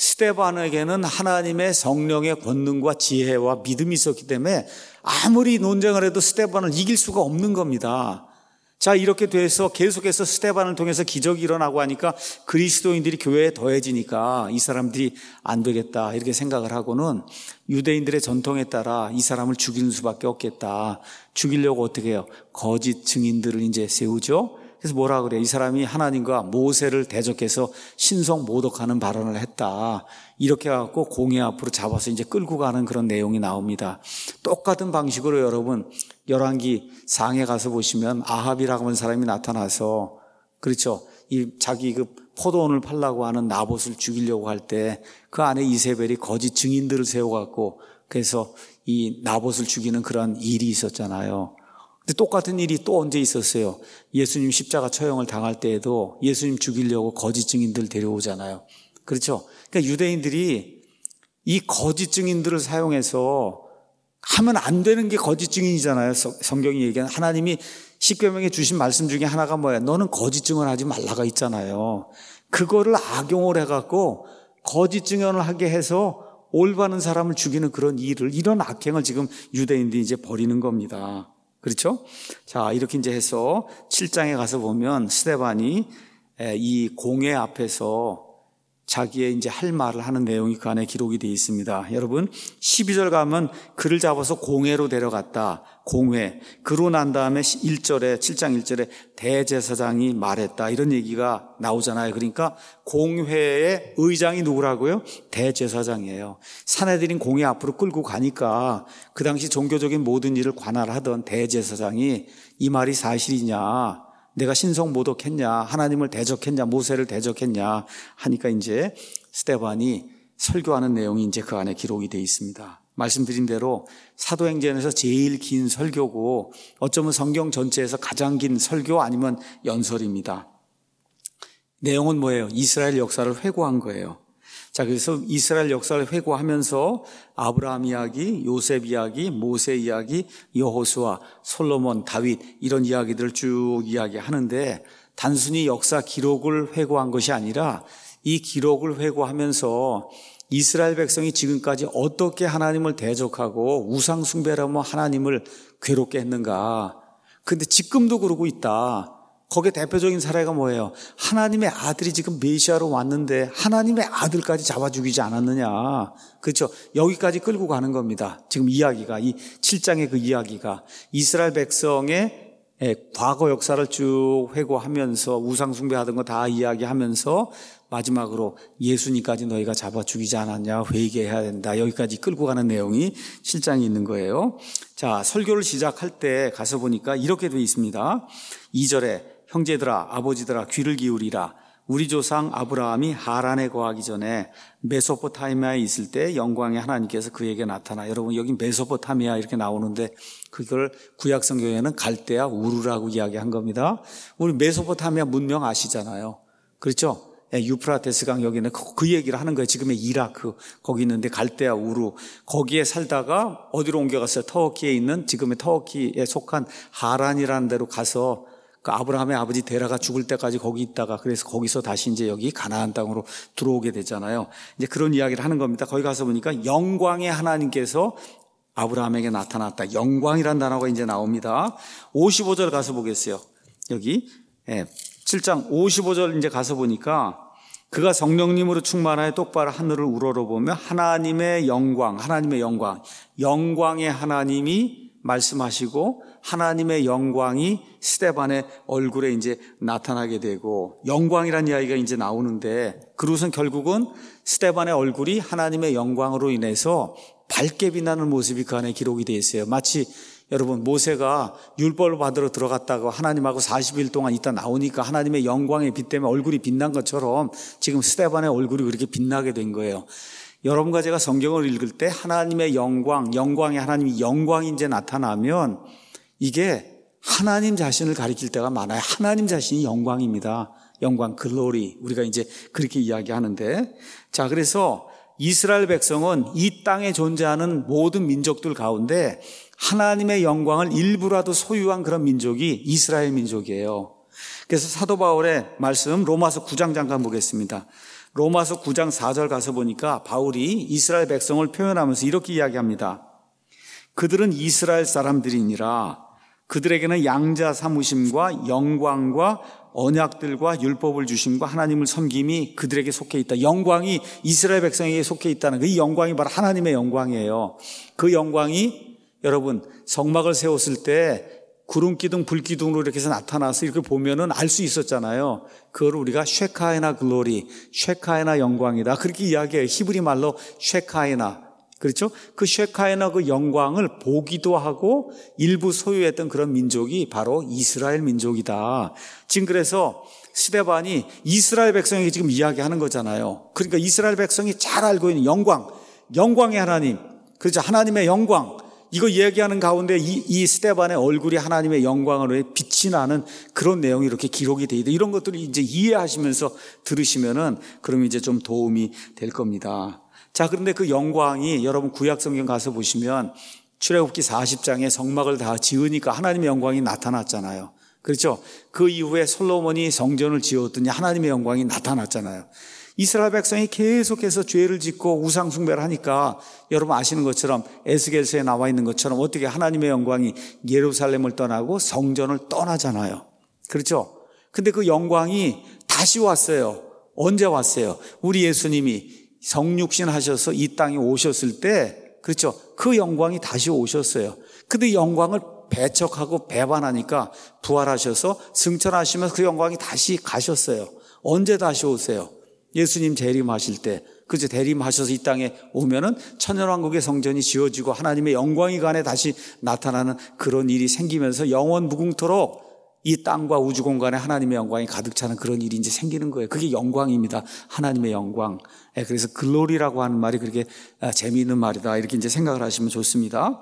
스데반에게는 하나님의 성령의 권능과 지혜와 믿음이 있었기 때문에 아무리 논쟁을 해도 스데반을 이길 수가 없는 겁니다. 자, 이렇게 돼서 계속해서 스데반을 통해서 기적이 일어나고 하니까 그리스도인들이 교회에 더해지니까 이 사람들이 안 되겠다 이렇게 생각을 하고는 유대인들의 전통에 따라 이 사람을 죽이는 수밖에 없겠다. 죽이려고 어떻게 해요? 거짓 증인들을 이제 세우죠. 그래서 뭐라 그래요? 이 사람이 하나님과 모세를 대적해서 신성 모독하는 발언을 했다. 이렇게 해갖고 공회 앞으로 잡아서 이제 끌고 가는 그런 내용이 나옵니다. 똑같은 방식으로 여러분 열왕기 상에 가서 보시면 아합이라고 하는 사람이 나타나서, 그렇죠? 자기 그 포도원을 팔라고 하는 나봇을 죽이려고 할 때 그 안에 이세벨이 거짓 증인들을 세워갖고 그래서 이 나봇을 죽이는 그런 일이 있었잖아요. 근데 똑같은 일이 또 언제 있었어요? 예수님 십자가 처형을 당할 때에도 예수님 죽이려고 거짓 증인들 데려오잖아요. 그렇죠? 그러니까 유대인들이 이 거짓 증인들을 사용해서 하면 안 되는 게 거짓 증인이잖아요. 성경이 얘기하는 하나님이 십계명에 주신 말씀 중에 하나가 뭐야? 너는 거짓 증언하지 말라가 있잖아요. 그거를 악용을 해갖고 거짓 증언을 하게 해서 올바른 사람을 죽이는 그런 일을, 이런 악행을 지금 유대인들이 이제 벌이는 겁니다. 그렇죠? 자, 이렇게 이제 해서 7장에 가서 보면 스데반이 이 공회 앞에서 자기의 이제 할 말을 하는 내용이 그 안에 기록이 되어 있습니다. 여러분, 12절 가면 그를 잡아서 공회로 데려갔다. 공회. 그러고 난 다음에 7장 1절에 대제사장이 말했다. 이런 얘기가 나오잖아요. 그러니까 공회의 의장이 누구라고요? 대제사장이에요. 사내들인 공회 앞으로 끌고 가니까 그 당시 종교적인 모든 일을 관할하던 대제사장이 이 말이 사실이냐? 내가 신성 모독했냐, 하나님을 대적했냐, 모세를 대적했냐 하니까 이제 스데반이 설교하는 내용이 이제 그 안에 기록이 되어 있습니다. 말씀드린 대로 사도행전에서 제일 긴 설교고 어쩌면 성경 전체에서 가장 긴 설교 아니면 연설입니다. 내용은 뭐예요? 이스라엘 역사를 회고한 거예요. 자, 그래서 이스라엘 역사를 회고하면서 아브라함 이야기, 요셉 이야기, 모세 이야기, 여호수아, 솔로몬, 다윗 이런 이야기들을 쭉 이야기하는데 단순히 역사 기록을 회고한 것이 아니라 이 기록을 회고하면서 이스라엘 백성이 지금까지 어떻게 하나님을 대적하고 우상 숭배를 하며 하나님을 괴롭게 했는가. 근데 지금도 그러고 있다. 거기에 대표적인 사례가 뭐예요? 하나님의 아들이 지금 메시아로 왔는데 하나님의 아들까지 잡아 죽이지 않았느냐. 그렇죠? 여기까지 끌고 가는 겁니다. 지금 이야기가, 이 7장의 그 이야기가 이스라엘 백성의 과거 역사를 쭉 회고하면서 우상 숭배하던 거 다 이야기하면서 마지막으로 예수님까지 너희가 잡아 죽이지 않았냐, 회개해야 된다, 여기까지 끌고 가는 내용이 7장에 있는 거예요. 자, 설교를 시작할 때 가서 보니까 이렇게 되어 있습니다. 2절에 형제들아 아버지들아 귀를 기울이라. 우리 조상 아브라함이 하란에 거하기 전에 메소포타미아에 있을 때 영광의 하나님께서 그에게 나타나. 여러분 여기 메소포타미아 이렇게 나오는데 그걸 구약 성경에는 갈대아 우르라고 이야기한 겁니다. 우리 메소포타미아 문명 아시잖아요. 그렇죠? 유프라테스강 여기는 그 얘기를 하는 거예요. 지금의 이라크 거기 있는데 갈대아 우르 거기에 살다가 어디로 옮겨갔어요? 터키에 있는 지금의 터키에 속한 하란이라는 데로 가서 그 아브라함의 아버지 데라가 죽을 때까지 거기 있다가 그래서 거기서 다시 이제 여기 가나안 땅으로 들어오게 되잖아요. 이제 그런 이야기를 하는 겁니다. 거기 가서 보니까 영광의 하나님께서 아브라함에게 나타났다. 영광이란 단어가 이제 나옵니다. 55절 가서 보겠어요. 여기 7장 55절 이제 가서 보니까 그가 성령님으로 충만하여 똑바로 하늘을 우러러보며 하나님의 영광, 영광의 하나님이 말씀하시고 하나님의 영광이 스데반의 얼굴에 이제 나타나게 되고 영광이라는 이야기가 이제 나오는데 그것은 결국은 스데반의 얼굴이 하나님의 영광으로 인해서 밝게 빛나는 모습이 그 안에 기록이 되어 있어요. 마치 여러분 모세가 율법을 받으러 들어갔다가 하나님하고 40일 동안 있다 나오니까 하나님의 영광의 빛 때문에 얼굴이 빛난 것처럼 지금 스데반의 얼굴이 그렇게 빛나게 된 거예요. 여러분과 제가 성경을 읽을 때 하나님의 영광의 하나님이 영광이 이제 나타나면 이게 하나님 자신을 가리킬 때가 많아요. 하나님 자신이 영광입니다. 영광, 글로리. 우리가 이제 그렇게 이야기하는데. 자, 그래서 이스라엘 백성은 이 땅에 존재하는 모든 민족들 가운데 하나님의 영광을 일부라도 소유한 그런 민족이 이스라엘 민족이에요. 그래서 사도 바울의 말씀 로마서 9장 잠깐 보겠습니다. 로마서 9장 4절 가서 보니까 바울이 이스라엘 백성을 표현하면서 이렇게 이야기합니다. 그들은 이스라엘 사람들이니라. 그들에게는 양자 삼으심과 영광과 언약들과 율법을 주심과 하나님을 섬김이 그들에게 속해 있다. 영광이 이스라엘 백성에게 속해 있다는 이 영광이 바로 하나님의 영광이에요. 그 영광이 여러분 성막을 세웠을 때 구름기둥 불기둥으로 이렇게 해서 나타나서 이렇게 보면은 알 수 있었잖아요. 그걸 우리가 쉐카이나 글로리, 쉐카이나 영광이다 그렇게 이야기해요. 히브리 말로 쉐카이나. 그렇죠? 그 쉐카이나 그 영광을 보기도 하고 일부 소유했던 그런 민족이 바로 이스라엘 민족이다. 지금 그래서 스데반이 이스라엘 백성에게 지금 이야기하는 거잖아요. 그러니까 이스라엘 백성이 잘 알고 있는 영광의 하나님, 그렇죠? 하나님의 영광. 이거 이야기하는 가운데 이 스데반의 얼굴이 하나님의 영광으로 빛이 나는 그런 내용이 이렇게 기록이 되어 있다. 이런 것들을 이제 이해하시면서 들으시면은 그럼 이제 좀 도움이 될 겁니다. 자, 그런데 그 영광이 여러분 구약 성경 가서 보시면 출애굽기 40장에 성막을 다 지으니까 하나님의 영광이 나타났잖아요. 그렇죠? 그 이후에 솔로몬이 성전을 지었더니 하나님의 영광이 나타났잖아요. 이스라엘 백성이 계속해서 죄를 짓고 우상 숭배를 하니까 여러분 아시는 것처럼 에스겔서에 나와 있는 것처럼 어떻게 하나님의 영광이 예루살렘을 떠나고 성전을 떠나잖아요. 그렇죠? 근데 그 영광이 다시 왔어요. 언제 왔어요? 우리 예수님이 성육신 하셔서 이 땅에 오셨을 때, 그렇죠? 그 영광이 다시 오셨어요. 근데 영광을 배척하고 배반하니까 부활하셔서 승천하시면서 그 영광이 다시 가셨어요. 언제 다시 오세요? 예수님 재림하실 때, 그죠? 대림하셔서 이 땅에 오면은 천년왕국의 성전이 지어지고 하나님의 영광이 그 안에 다시 나타나는 그런 일이 생기면서 영원 무궁토록 이 땅과 우주 공간에 하나님의 영광이 가득 차는 그런 일이 이제 생기는 거예요. 그게 영광입니다. 하나님의 영광. 그래서 글로리라고 하는 말이 그렇게 재미있는 말이다. 이렇게 이제 생각을 하시면 좋습니다.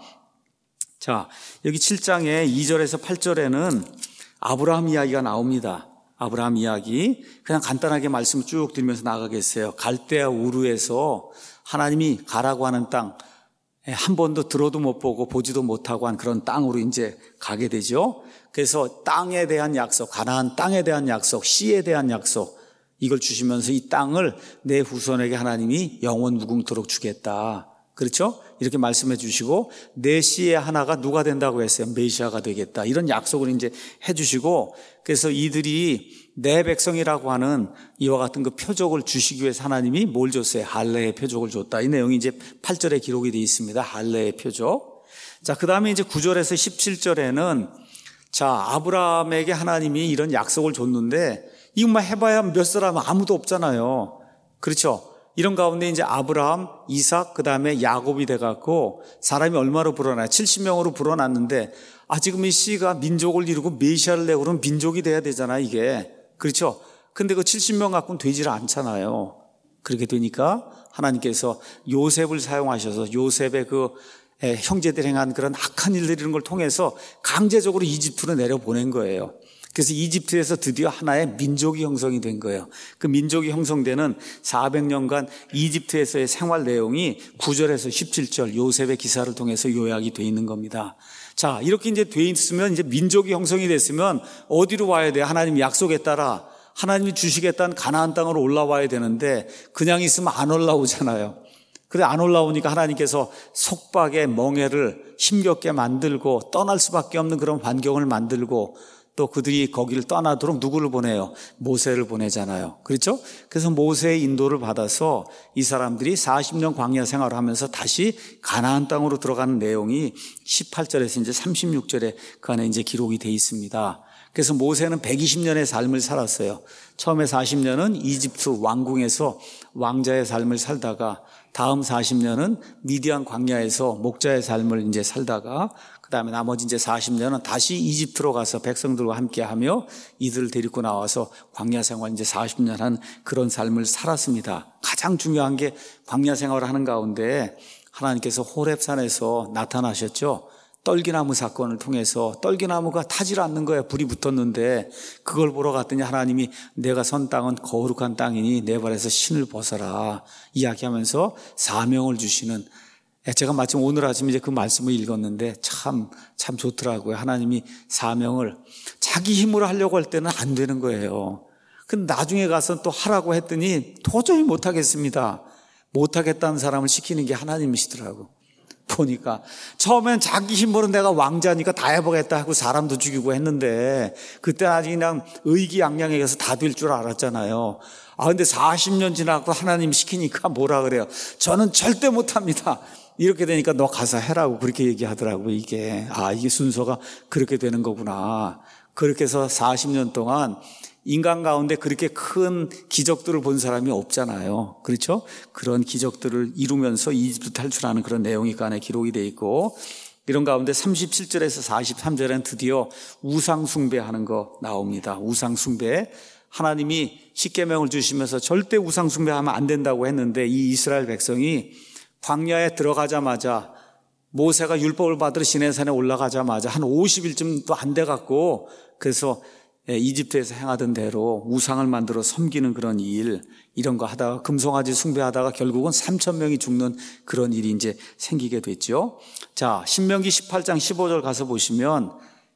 자, 여기 7장에 2절에서 8절에는 아브라함 이야기가 나옵니다. 아브라함 이야기. 그냥 간단하게 말씀을 쭉 드리면서 나가겠어요. 갈대아 우르에서 하나님이 가라고 하는 땅, 한 번도 들어도 못 보고 보지도 못하고 한 그런 땅으로 이제 가게 되죠. 그래서 땅에 대한 약속, 가나안 땅에 대한 약속, 씨에 대한 약속, 이걸 주시면서 이 땅을 내 후손에게 하나님이 영원 무궁토록 주겠다. 그렇죠? 이렇게 말씀해 주시고 내 씨의 하나가 누가 된다고 했어요? 메시아가 되겠다. 이런 약속을 이제 해 주시고 그래서 이들이 내 백성이라고 하는 이와 같은 그 표적을 주시기 위해서 하나님이 뭘 줬어요? 할례의 표적을 줬다. 이 내용이 이제 8절에 기록이 되어 있습니다. 할례의 표적. 자, 그 다음에 이제 9절에서 17절에는 자, 아브라함에게 하나님이 이런 약속을 줬는데 이것만 해봐야 몇 사람은 아무도 없잖아요. 그렇죠? 이런 가운데 이제 아브라함, 이삭, 그 다음에 야곱이 돼갖고 사람이 얼마로 불어나요? 70명으로 불어났는데 지금 이 씨가 민족을 이루고 메시아를 내고 그러면 민족이 돼야 되잖아, 이게. 그렇죠? 근데 그 70명 갖고는 되지를 않잖아요. 그렇게 되니까 하나님께서 요셉을 사용하셔서 요셉의 그 형제들이 행한 그런 악한 일들 이런 걸 통해서 강제적으로 이집트로 내려보낸 거예요. 그래서 이집트에서 드디어 하나의 민족이 형성이 된 거예요. 그 민족이 형성되는 400년간 이집트에서의 생활 내용이 9절에서 17절 요셉의 기사를 통해서 요약이 돼 있는 겁니다. 자, 이렇게 이제 돼 있으면 이제 민족이 형성이 됐으면 어디로 와야 돼요? 하나님 약속에 따라 하나님이 주시겠다는 가나안 땅으로 올라와야 되는데 그냥 있으면 안 올라오잖아요. 그래 안 올라오니까 하나님께서 속박의 멍에를 힘겹게 만들고 떠날 수밖에 없는 그런 환경을 만들고 또 그들이 거기를 떠나도록 누구를 보내요? 모세를 보내잖아요. 그렇죠? 그래서 모세의 인도를 받아서 이 사람들이 40년 광야 생활을 하면서 다시 가나안 땅으로 들어가는 내용이 18절에서 이제 36절에 그 안에 이제 기록이 돼 있습니다. 그래서 모세는 120년의 삶을 살았어요. 처음에 40년은 이집트 왕궁에서 왕자의 삶을 살다가 다음 40년은 미디안 광야에서 목자의 삶을 이제 살다가 그 다음에 나머지 이제 40년은 다시 이집트로 가서 백성들과 함께 하며 이들을 데리고 나와서 광야 생활 이제 40년 한 그런 삶을 살았습니다. 가장 중요한 게 광야 생활을 하는 가운데 하나님께서 호렙산에서 나타나셨죠. 떨기나무 사건을 통해서 떨기나무가 타질 않는 거예요. 불이 붙었는데 그걸 보러 갔더니 하나님이 내가 선 땅은 거룩한 땅이니 내 발에서 신을 벗어라 이야기하면서 사명을 주시는 제가 마침 오늘 아침에 이제 그 말씀을 읽었는데 참 좋더라고요. 하나님이 사명을 자기 힘으로 하려고 할 때는 안 되는 거예요. 근데 나중에 가서 또 하라고 했더니 도저히 못하겠습니다. 못하겠다는 사람을 시키는 게 하나님이시더라고. 보니까 처음엔 자기 힘으로 내가 왕자니까 다 해보겠다 하고 사람도 죽이고 했는데 그때 아직 그냥 의기양양해서 다 될 줄 알았잖아요. 근데 40년 지나고 하나님 시키니까 뭐라 그래요? 저는 절대 못합니다. 이렇게 되니까 너 가서 해라고 그렇게 얘기하더라고요. 이게 순서가 그렇게 되는 거구나. 그렇게 해서 40년 동안 인간 가운데 그렇게 큰 기적들을 본 사람이 없잖아요. 그렇죠? 그런 기적들을 이루면서 이집트 탈출하는 그런 내용이 그 안에 기록이 되어 있고 이런 가운데 37절에서 43절에는 드디어 우상 숭배하는 거 나옵니다. 우상 숭배. 하나님이 십계명을 주시면서 절대 우상 숭배하면 안 된다고 했는데 이 이스라엘 백성이 광야에 들어가자마자 모세가 율법을 받으러 시내산에 올라가자마자 한 50일쯤도 안 돼갖고 그래서 이집트에서 행하던 대로 우상을 만들어 섬기는 그런 일 이런 거 하다가 금송아지 숭배하다가 결국은 3,000명이 죽는 그런 일이 이제 생기게 됐죠. 자, 신명기 18장 15절 가서 보시면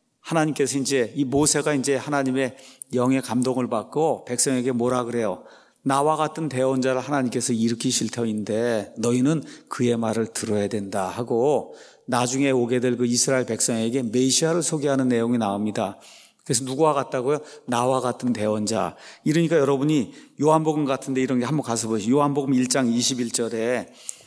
하나님께서 이제 이 모세가 이제 하나님의 영의 감동을 받고 백성에게 뭐라 그래요? 나와 같은 대언자를 하나님께서 일으키실 터인데 너희는 그의 말을 들어야 된다 하고 나중에 오게 될 그 이스라엘 백성에게 메시아를 소개하는 내용이 나옵니다. 그래서 누구와 같다고요? 나와 같은 대언자. 이러니까 여러분이 요한복음 같은데 이런 게 한번 가서 보시죠. 요한복음 1장 21절에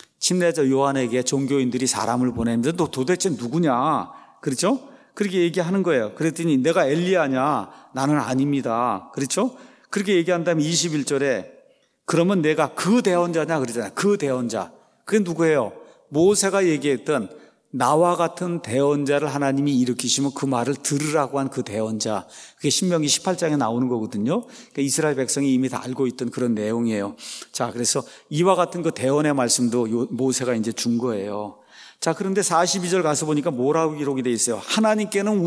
침례자 요한에게 종교인들이 사람을 보내는데 너 도대체 누구냐? 그렇죠? 그렇게 얘기하는 거예요. 그랬더니 내가 엘리야냐? 나는 아닙니다. 그렇죠? 그렇게 얘기한 다음에 21절에 그러면 내가 그 대언자냐? 그러잖아요. 그 대언자. 그게 누구예요? 모세가 얘기했던 나와 같은 대언자를 하나님이 일으키시면 그 말을 들으라고 한 그 대언자. 그게 신명기 18장에 나오는 거거든요. 그러니까 이스라엘 백성이 이미 다 알고 있던 그런 내용이에요. 자, 그래서 이와 같은 그 대언의 말씀도 모세가 이제 준 거예요. 자, 그런데 42절 가서 보니까 뭐라고 기록이 되어 있어요? 하나님께는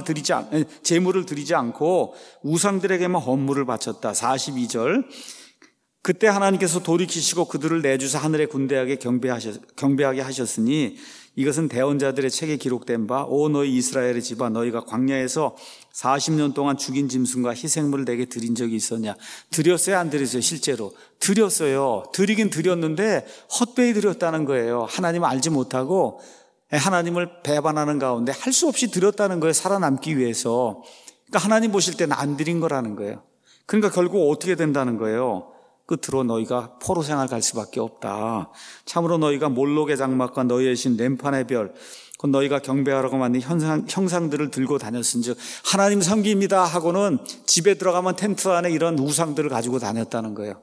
제물을 드리지 않고 우상들에게만 헌물을 바쳤다. 42절. 그때 하나님께서 돌이키시고 그들을 내주사 하늘의 군대에게 경배하게 하셨으니 이것은 대언자들의 책에 기록된 바 오 너희 이스라엘의 집아 너희가 광야에서 40년 동안 죽인 짐승과 희생물을 내게 드린 적이 있었냐? 드렸어요, 안 드렸어요? 실제로 드렸어요. 드리긴 드렸는데 헛되이 드렸다는 거예요. 하나님을 알지 못하고 하나님을 배반하는 가운데 할 수 없이 드렸다는 거예요. 살아남기 위해서. 그러니까 하나님 보실 때는 안 드린 거라는 거예요. 그러니까 결국 어떻게 된다는 거예요? 끝으로 너희가 포로 생활 갈 수밖에 없다. 참으로 너희가 몰록의 장막과 너희의 신 렘판의 별, 그 너희가 경배하라고 만든 형상들을 들고 다녔은즉 하나님 섬깁니다 하고는 집에 들어가면 텐트 안에 이런 우상들을 가지고 다녔다는 거예요.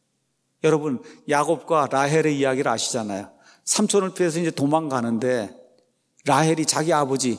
여러분, 야곱과 라헬의 이야기를 아시잖아요. 삼촌을 피해서 이제 도망가는데 라헬이 자기 아버지의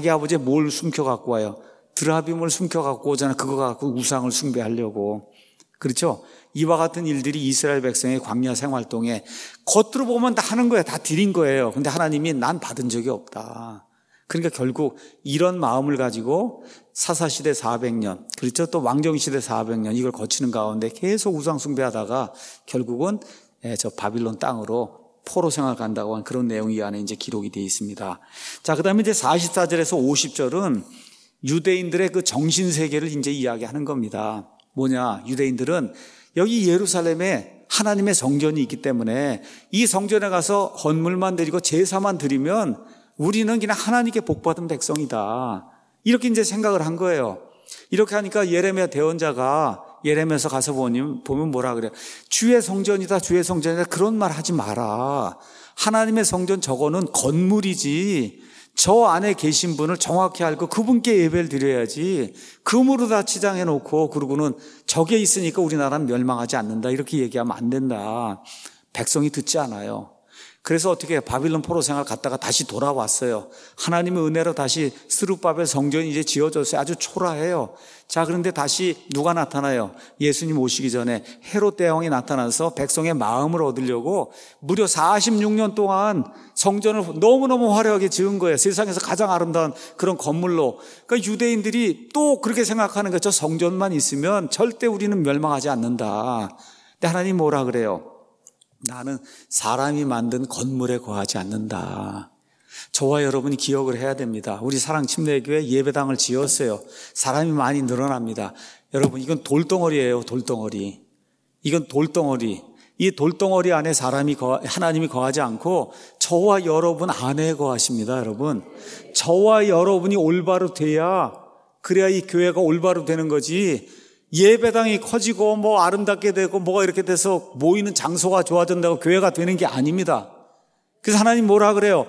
뭘 숨겨 갖고 와요? 드라빔을 숨겨 갖고 오잖아요. 그거 갖고 우상을 숭배하려고. 그렇죠? 이와 같은 일들이 이스라엘 백성의 광야 생활 동에 겉으로 보면 다 하는 거예요. 다 드린 거예요. 근데 하나님이 난 받은 적이 없다. 그러니까 결국 이런 마음을 가지고 사사시대 400년, 그렇죠? 또 왕정시대 400년 이걸 거치는 가운데 계속 우상 숭배하다가 결국은 저 바빌론 땅으로 포로 생활 간다고 한 그런 내용이 이 안에 이제 기록이 되어 있습니다. 자, 그 다음에 이제 44절에서 50절은 유대인들의 그 정신세계를 이제 이야기하는 겁니다. 뭐냐? 유대인들은 여기 예루살렘에 하나님의 성전이 있기 때문에 이 성전에 가서 헌물만 드리고 제사만 드리면 우리는 그냥 하나님께 복받은 백성이다. 이렇게 이제 생각을 한 거예요. 이렇게 하니까 예레미야 대언자가 예레미야서 가서 보면 뭐라 그래요? 주의 성전이다, 주의 성전이다. 그런 말 하지 마라. 하나님의 성전 저거는 건물이지. 저 안에 계신 분을 정확히 알고 그분께 예배를 드려야지. 금으로 다 치장해 놓고 그러고는 저게 있으니까 우리나라는 멸망하지 않는다. 이렇게 얘기하면 안 된다. 백성이 듣지 않아요. 그래서 어떻게 바빌론 포로 생활 갔다가 다시 돌아왔어요. 하나님의 은혜로 다시 스룹바벨 성전이 이제 지어졌어요. 아주 초라해요. 자, 그런데 다시 누가 나타나요? 예수님 오시기 전에 헤롯 대왕이 나타나서 백성의 마음을 얻으려고 무려 46년 동안 성전을 너무너무 화려하게 지은 거예요. 세상에서 가장 아름다운 그런 건물로. 그러니까 유대인들이 또 그렇게 생각하는 거예요. 저 성전만 있으면 절대 우리는 멸망하지 않는다. 근데 하나님 뭐라 그래요? 나는 사람이 만든 건물에 거하지 않는다. 저와 여러분이 기억을 해야 됩니다. 우리 사랑침례교회 예배당을 지었어요. 사람이 많이 늘어납니다. 여러분, 이건 돌덩어리예요. 돌덩어리. 이건 돌덩어리. 이 돌덩어리 안에 하나님이 거하지 않고 저와 여러분 안에 거하십니다. 여러분, 저와 여러분이 올바로 돼야, 그래야 이 교회가 올바로 되는 거지. 예배당이 커지고 뭐 아름답게 되고 뭐가 이렇게 돼서 모이는 장소가 좋아진다고 교회가 되는 게 아닙니다. 그래서 하나님 뭐라 그래요?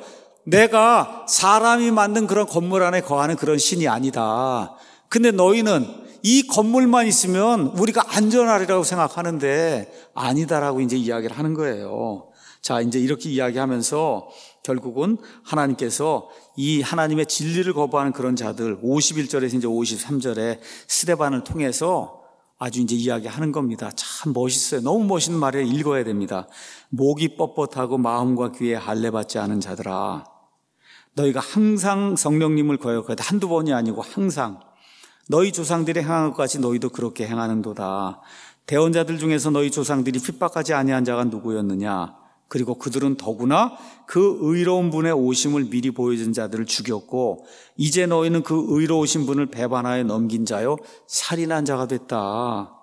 내가 사람이 만든 그런 건물 안에 거하는 그런 신이 아니다. 근데 너희는 이 건물만 있으면 우리가 안전하리라고 생각하는데 아니다라고 이제 이야기를 하는 거예요. 자, 이제 이렇게 이야기하면서 결국은 하나님께서 이 하나님의 진리를 거부하는 그런 자들 51절에서 이제 53절에 스데반을 통해서 아주 이제 이야기하는 겁니다. 참 멋있어요. 너무 멋있는 말을 읽어야 됩니다. 목이 뻣뻣하고 마음과 귀에 할례받지 않은 자들아, 너희가 항상 성령님을 거역하되 한두 번이 아니고 항상 너희 조상들이 행한 것 같이 너희도 그렇게 행하는도다. 대언자들 중에서 너희 조상들이 핍박하지 아니한 자가 누구였느냐? 그리고 그들은 더구나 그 의로운 분의 오심을 미리 보여준 자들을 죽였고 이제 너희는 그 의로우신 분을 배반하여 넘긴 자요 살인한 자가 됐다.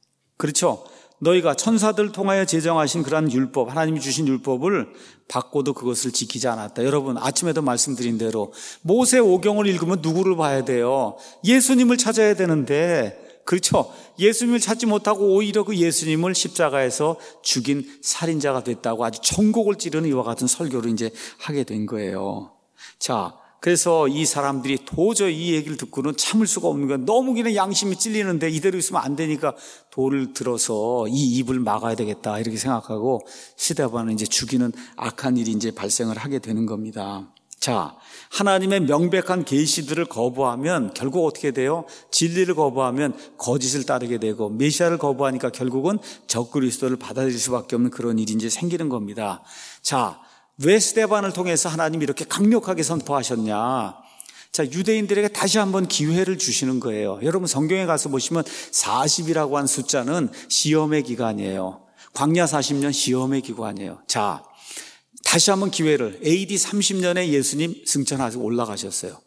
그렇죠? 너희가 천사들을 통하여 제정하신 그러한 율법, 하나님이 주신 율법을 받고도 그것을 지키지 않았다. 여러분, 아침에도 말씀드린 대로 모세 오경을 읽으면 누구를 봐야 돼요? 예수님을 찾아야 되는데, 그렇죠? 예수님을 찾지 못하고 오히려 그 예수님을 십자가에서 죽인 살인자가 됐다고 아주 전곡을 찌르는 이와 같은 설교를 이제 하게 된 거예요. 자, 그래서 이 사람들이 도저히 이 얘기를 듣고는 참을 수가 없는 거예요. 너무 그냥 양심이 찔리는데 이대로 있으면 안 되니까 돌을 들어서 이 입을 막아야 되겠다 이렇게 생각하고 스데반을 이제 죽이는 악한 일이 이제 발생을 하게 되는 겁니다. 자, 하나님의 명백한 계시들을 거부하면 결국 어떻게 돼요? 진리를 거부하면 거짓을 따르게 되고 메시아를 거부하니까 결국은 적그리스도를 받아들일 수밖에 없는 그런 일이 이제 생기는 겁니다. 자, 왜 스데반을 통해서 하나님이 이렇게 강력하게 선포하셨냐? 자, 유대인들에게 다시 한번 기회를 주시는 거예요. 여러분 성경에 가서 보시면 40이라고 한 숫자는 시험의 기간이에요. 광야 40년 시험의 기간이에요. 자, 다시 한번 기회를 AD 30년에 예수님 승천하시고 올라가셨어요.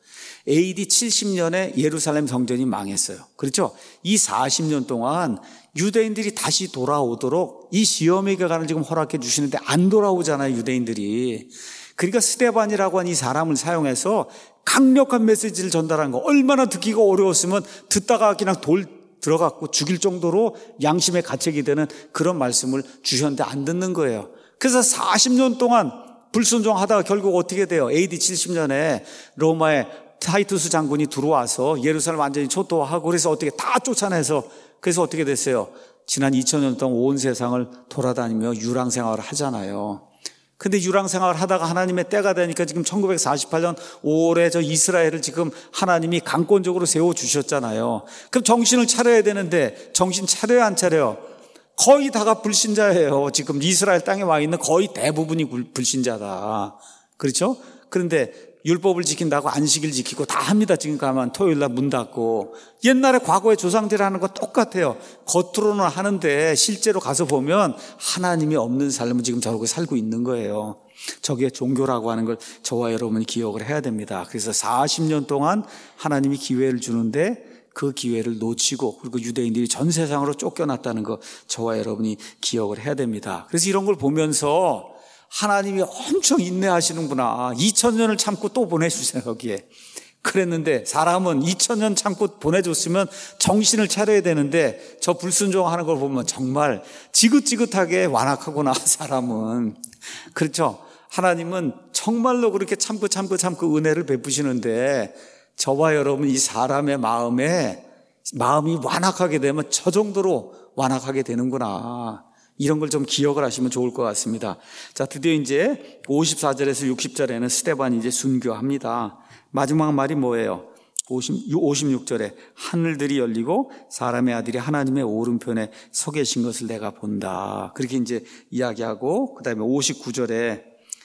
AD 70년에 예루살렘 성전이 망했어요. 그렇죠? 이 40년 동안 유대인들이 다시 돌아오도록 이 시험의 기간을 지금 허락해 주시는데 안 돌아오잖아요, 유대인들이. 그러니까 스데반이라고 하는 이 사람을 사용해서 강력한 메시지를 전달한 거. 얼마나 듣기가 어려웠으면 듣다가 그냥 들어갔고 죽일 정도로 양심의 가책이 되는 그런 말씀을 주셨는데 안 듣는 거예요. 그래서 40년 동안 불순종하다가 결국 어떻게 돼요? AD 70년에 로마의 타이투스 장군이 들어와서 예루살렘 완전히 초토화하고 그래서 어떻게 다 쫓아내서 그래서 어떻게 됐어요? 지난 2000년 동안 온 세상을 돌아다니며 유랑 생활을 하잖아요. 근데 유랑 생활을 하다가 하나님의 때가 되니까 지금 1948년 5월에 저 이스라엘을 지금 하나님이 강권적으로 세워주셨잖아요. 그럼 정신을 차려야 되는데 정신 차려야 안 차려요? 거의 다가 불신자예요. 지금 이스라엘 땅에 와 있는 거의 대부분이 불신자다. 그렇죠? 그런데 율법을 지킨다고 안식일 지키고 다 합니다. 지금 가면 토요일날 문 닫고. 옛날에 과거의 조상들이 하는 거 똑같아요. 겉으로는 하는데 실제로 가서 보면 하나님이 없는 삶을 지금 저렇게 살고 있는 거예요. 저게 종교라고 하는 걸 저와 여러분이 기억을 해야 됩니다. 그래서 40년 동안 하나님이 기회를 주는데 그 기회를 놓치고 그리고 유대인들이 전 세상으로 쫓겨났다는 거 저와 여러분이 기억을 해야 됩니다. 그래서 이런 걸 보면서 하나님이 엄청 인내하시는구나. 2000년을 참고 또 보내주세요, 여기에. 그랬는데 사람은 2000년 참고 보내줬으면 정신을 차려야 되는데 저 불순종하는 걸 보면 정말 지긋지긋하게 완악하구나, 사람은. 그렇죠? 하나님은 정말로 그렇게 참고 은혜를 베푸시는데 저와 여러분 이 사람의 마음이 완악하게 되면 저 정도로 완악하게 되는구나. 이런 걸 좀 기억을 하시면 좋을 것 같습니다. 자, 드디어 이제 54절에서 60절에는 스데반이 이제 순교합니다. 마지막 말이 뭐예요? 56절에 하늘들이 열리고 사람의 아들이 하나님의 오른편에 서 계신 것을 내가 본다. 그렇게 이제 이야기하고, 그 다음에 59절에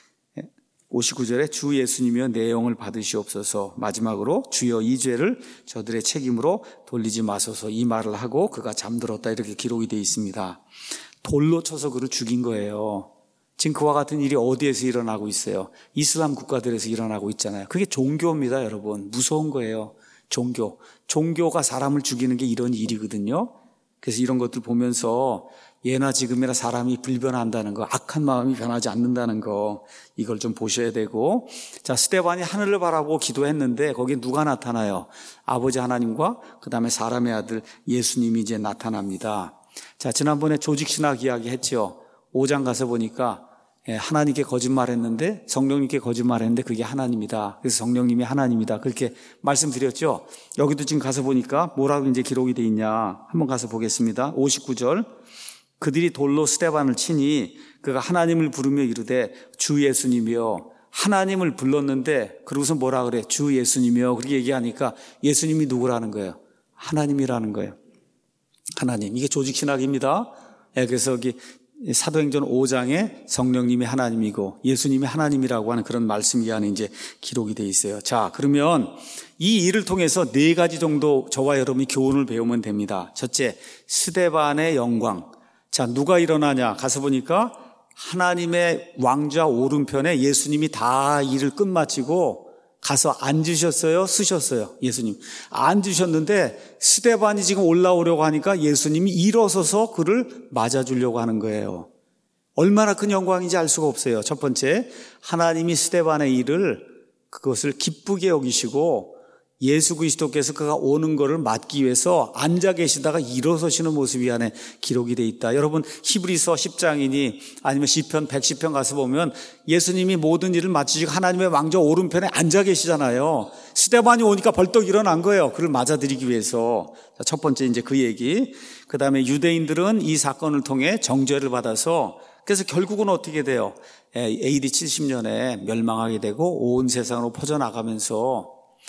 주 예수님이여 내 영을 받으시옵소서. 마지막으로 주여 이 죄를 저들의 책임으로 돌리지 마소서. 이 말을 하고 그가 잠들었다. 이렇게 기록이 되어 있습니다. 돌로 쳐서 그를 죽인 거예요. 지금 그와 같은 일이 어디에서 일어나고 있어요? 이슬람 국가들에서 일어나고 있잖아요. 그게 종교입니다, 여러분. 무서운 거예요. 종교가 사람을 죽이는 게 이런 일이거든요. 그래서 이런 것들 보면서 예나 지금이나 사람이 불변한다는 거, 악한 마음이 변하지 않는다는 거, 이걸 좀 보셔야 되고. 자, 스데반이 하늘을 바라보고 기도했는데 거기에 누가 나타나요? 아버지 하나님과 그 다음에 사람의 아들 예수님이 이제 나타납니다. 자, 지난번에 조직신학 이야기 했죠. 5장 가서 보니까 하나님께 거짓말했는데 성령님께 거짓말했는데 그게 하나님이다. 그래서 성령님이 하나님이다. 그렇게 말씀드렸죠. 여기도 지금 가서 보니까 뭐라고 이제 기록이 돼 있냐. 한번 가서 보겠습니다. 59절. 그들이 돌로 스데반을 치니 그가 하나님을 부르며 이르되 주 예수님이여. 하나님을 불렀는데 그러고서 뭐라 그래? 주 예수님이여. 그렇게 얘기하니까 예수님이 누구라는 거예요? 하나님이라는 거예요. 하나님. 이게 조직신학입니다. 그래서 여기 사도행전 5장에 성령님이 하나님이고 예수님이 하나님이라고 하는 그런 말씀이 안에 이제 기록이 되어 있어요. 자, 그러면 이 일을 통해서 4가지 정도 저와 여러분이 교훈을 배우면 됩니다. 첫째, 스데반의 영광. 자, 누가 일어나냐? 가서 보니까 하나님의 왕좌 오른편에 예수님이 다 일을 끝마치고 가서 앉으셨어요? 쓰셨어요? 예수님. 앉으셨는데 스데반이 지금 올라오려고 하니까 예수님이 일어서서 그를 맞아주려고 하는 거예요. 얼마나 큰 영광인지 알 수가 없어요. 첫 번째, 하나님이 스데반의 일을 그것을 기쁘게 여기시고 예수 그리스도께서 그가 오는 것을 막기 위해서 앉아 계시다가 일어서시는 모습이 안에 기록이 되어 있다. 여러분 히브리서 10장이니 아니면 시편 110편 가서 보면 예수님이 모든 일을 마치시고 하나님의 왕좌 오른편에 앉아 계시잖아요. 스데반이 오니까 벌떡 일어난 거예요. 그를 맞아들이기 위해서. 첫 번째 이제 그 얘기. 그 다음에 유대인들은 이 사건을 통해 정죄를 받아서 그래서 결국은 어떻게 돼요? AD 70년에 멸망하게 되고 온 세상으로 퍼져나가면서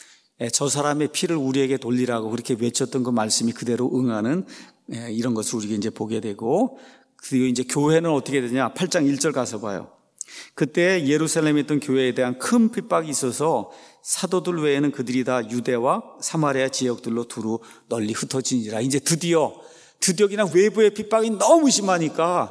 저 사람의 피를 우리에게 돌리라고 그렇게 외쳤던 그 말씀이 그대로 응하는 이런 것을 우리가 이제 보게 되고, 그리고 이제 교회는 어떻게 되냐? 8장 1절 가서 봐요. 그때 예루살렘에 있던 교회에 대한 큰 핍박이 있어서 사도들 외에는 그들이 다 유대와 사마리아 지역들로 두루 널리 흩어지니라. 이제 드디어 그냥 외부의 핍박이 너무 심하니까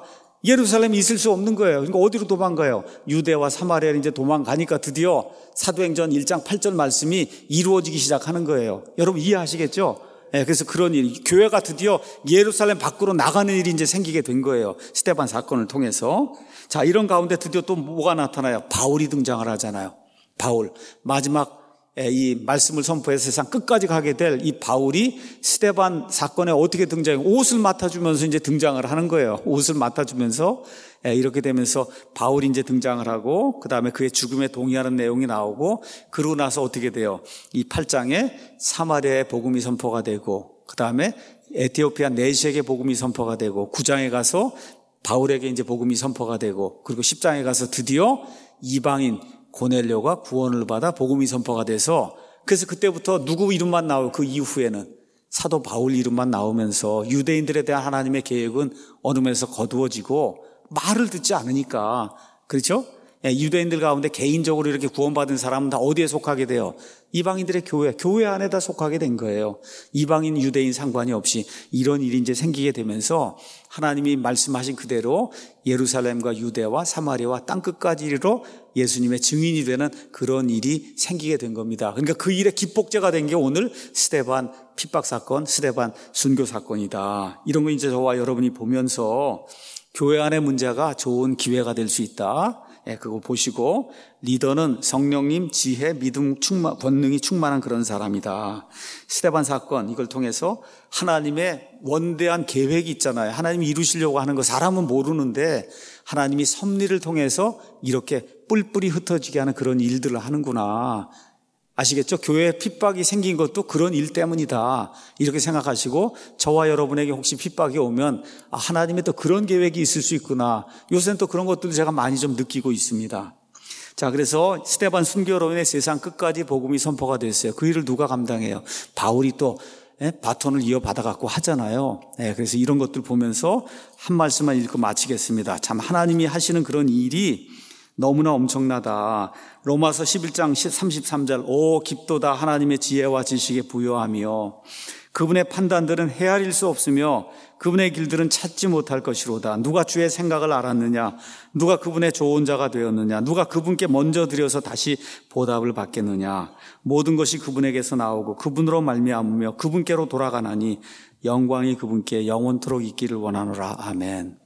예루살렘에 있을 수 없는 거예요. 그러니까 어디로 도망가요? 유대와 사마리아를 이제 도망가니까 드디어 사도행전 1장 8절 말씀이 이루어지기 시작하는 거예요. 여러분 이해하시겠죠? 그래서 그런 일, 교회가 드디어 예루살렘 밖으로 나가는 일이 이제 생기게 된 거예요. 스데반 사건을 통해서. 자, 이런 가운데 드디어 또 뭐가 나타나요? 바울이 등장을 하잖아요. 바울. 마지막 이 말씀을 선포해서 세상 끝까지 가게 될 이 바울이 스데반 사건에 어떻게 등장해요? 옷을 맡아주면서 이제 등장을 하는 거예요. 옷을 맡아주면서 이렇게 되면서 바울이 이제 등장을 하고 그 다음에 그의 죽음에 동의하는 내용이 나오고 그러고 나서 어떻게 돼요? 이 8장에 사마리아의 복음이 선포가 되고 그 다음에 에티오피아 내시에게 복음이 선포가 되고 9장에 가서 바울에게 이제 복음이 선포가 되고 그리고 10장에 가서 드디어 이방인 고넬료가 구원을 받아 복음이 선포가 돼서 그래서 그때부터 누구 이름만 나오고 그 이후에는 사도 바울 이름만 나오면서 유대인들에 대한 하나님의 계획은 어느 면에서 거두어지고 말을 듣지 않으니까 그렇죠? 유대인들 가운데 개인적으로 이렇게 구원받은 사람은 다 어디에 속하게 돼요? 이방인들의 교회 안에 다 속하게 된 거예요. 이방인, 유대인 상관이 없이 이런 일이 이제 생기게 되면서 하나님이 말씀하신 그대로 예루살렘과 유대와 사마리아와 땅끝까지 이르러 예수님의 증인이 되는 그런 일이 생기게 된 겁니다. 그러니까 그 일의 기폭제가 된 게 오늘 스데반 핍박 사건, 스데반 순교 사건이다. 이런 거 이제 저와 여러분이 보면서 교회 안의 문제가 좋은 기회가 될 수 있다. 그거 보시고 리더는 성령님, 지혜, 믿음, 권능이 충만한 그런 사람이다. 스데반 사건 이걸 통해서 하나님의 원대한 계획이 있잖아요. 하나님이 이루시려고 하는 거 사람은 모르는데 하나님이 섭리를 통해서 이렇게 뿔뿔이 흩어지게 하는 그런 일들을 하는구나. 아시겠죠? 교회에 핍박이 생긴 것도 그런 일 때문이다. 이렇게 생각하시고 저와 여러분에게 혹시 핍박이 오면 하나님의 또 그런 계획이 있을 수 있구나. 요새는 또 그런 것들도 제가 많이 좀 느끼고 있습니다. 자, 그래서 스데반 순교로 인해 세상 끝까지 복음이 선포가 됐어요. 그 일을 누가 감당해요? 바울이 또 바톤을 이어받아갖고 하잖아요. 그래서 이런 것들 보면서 한 말씀만 읽고 마치겠습니다. 참 하나님이 하시는 그런 일이 너무나 엄청나다. 로마서 11장 33절 오 깊도다 하나님의 지혜와 지식에 부요하며 그분의 판단들은 헤아릴 수 없으며 그분의 길들은 찾지 못할 것이로다. 누가 주의 생각을 알았느냐? 누가 그분의 좋은 자가 되었느냐? 누가 그분께 먼저 드려서 다시 보답을 받겠느냐? 모든 것이 그분에게서 나오고 그분으로 말미암으며 그분께로 돌아가나니 영광이 그분께 영원토록 있기를 원하노라. 아멘.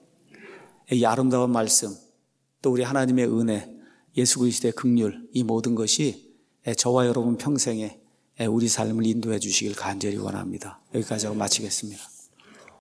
이 아름다운 말씀 또 우리 하나님의 은혜, 예수 그리스도의 긍휼 이 모든 것이 저와 여러분 평생에 우리 삶을 인도해 주시길 간절히 원합니다. 여기까지 하고 마치겠습니다.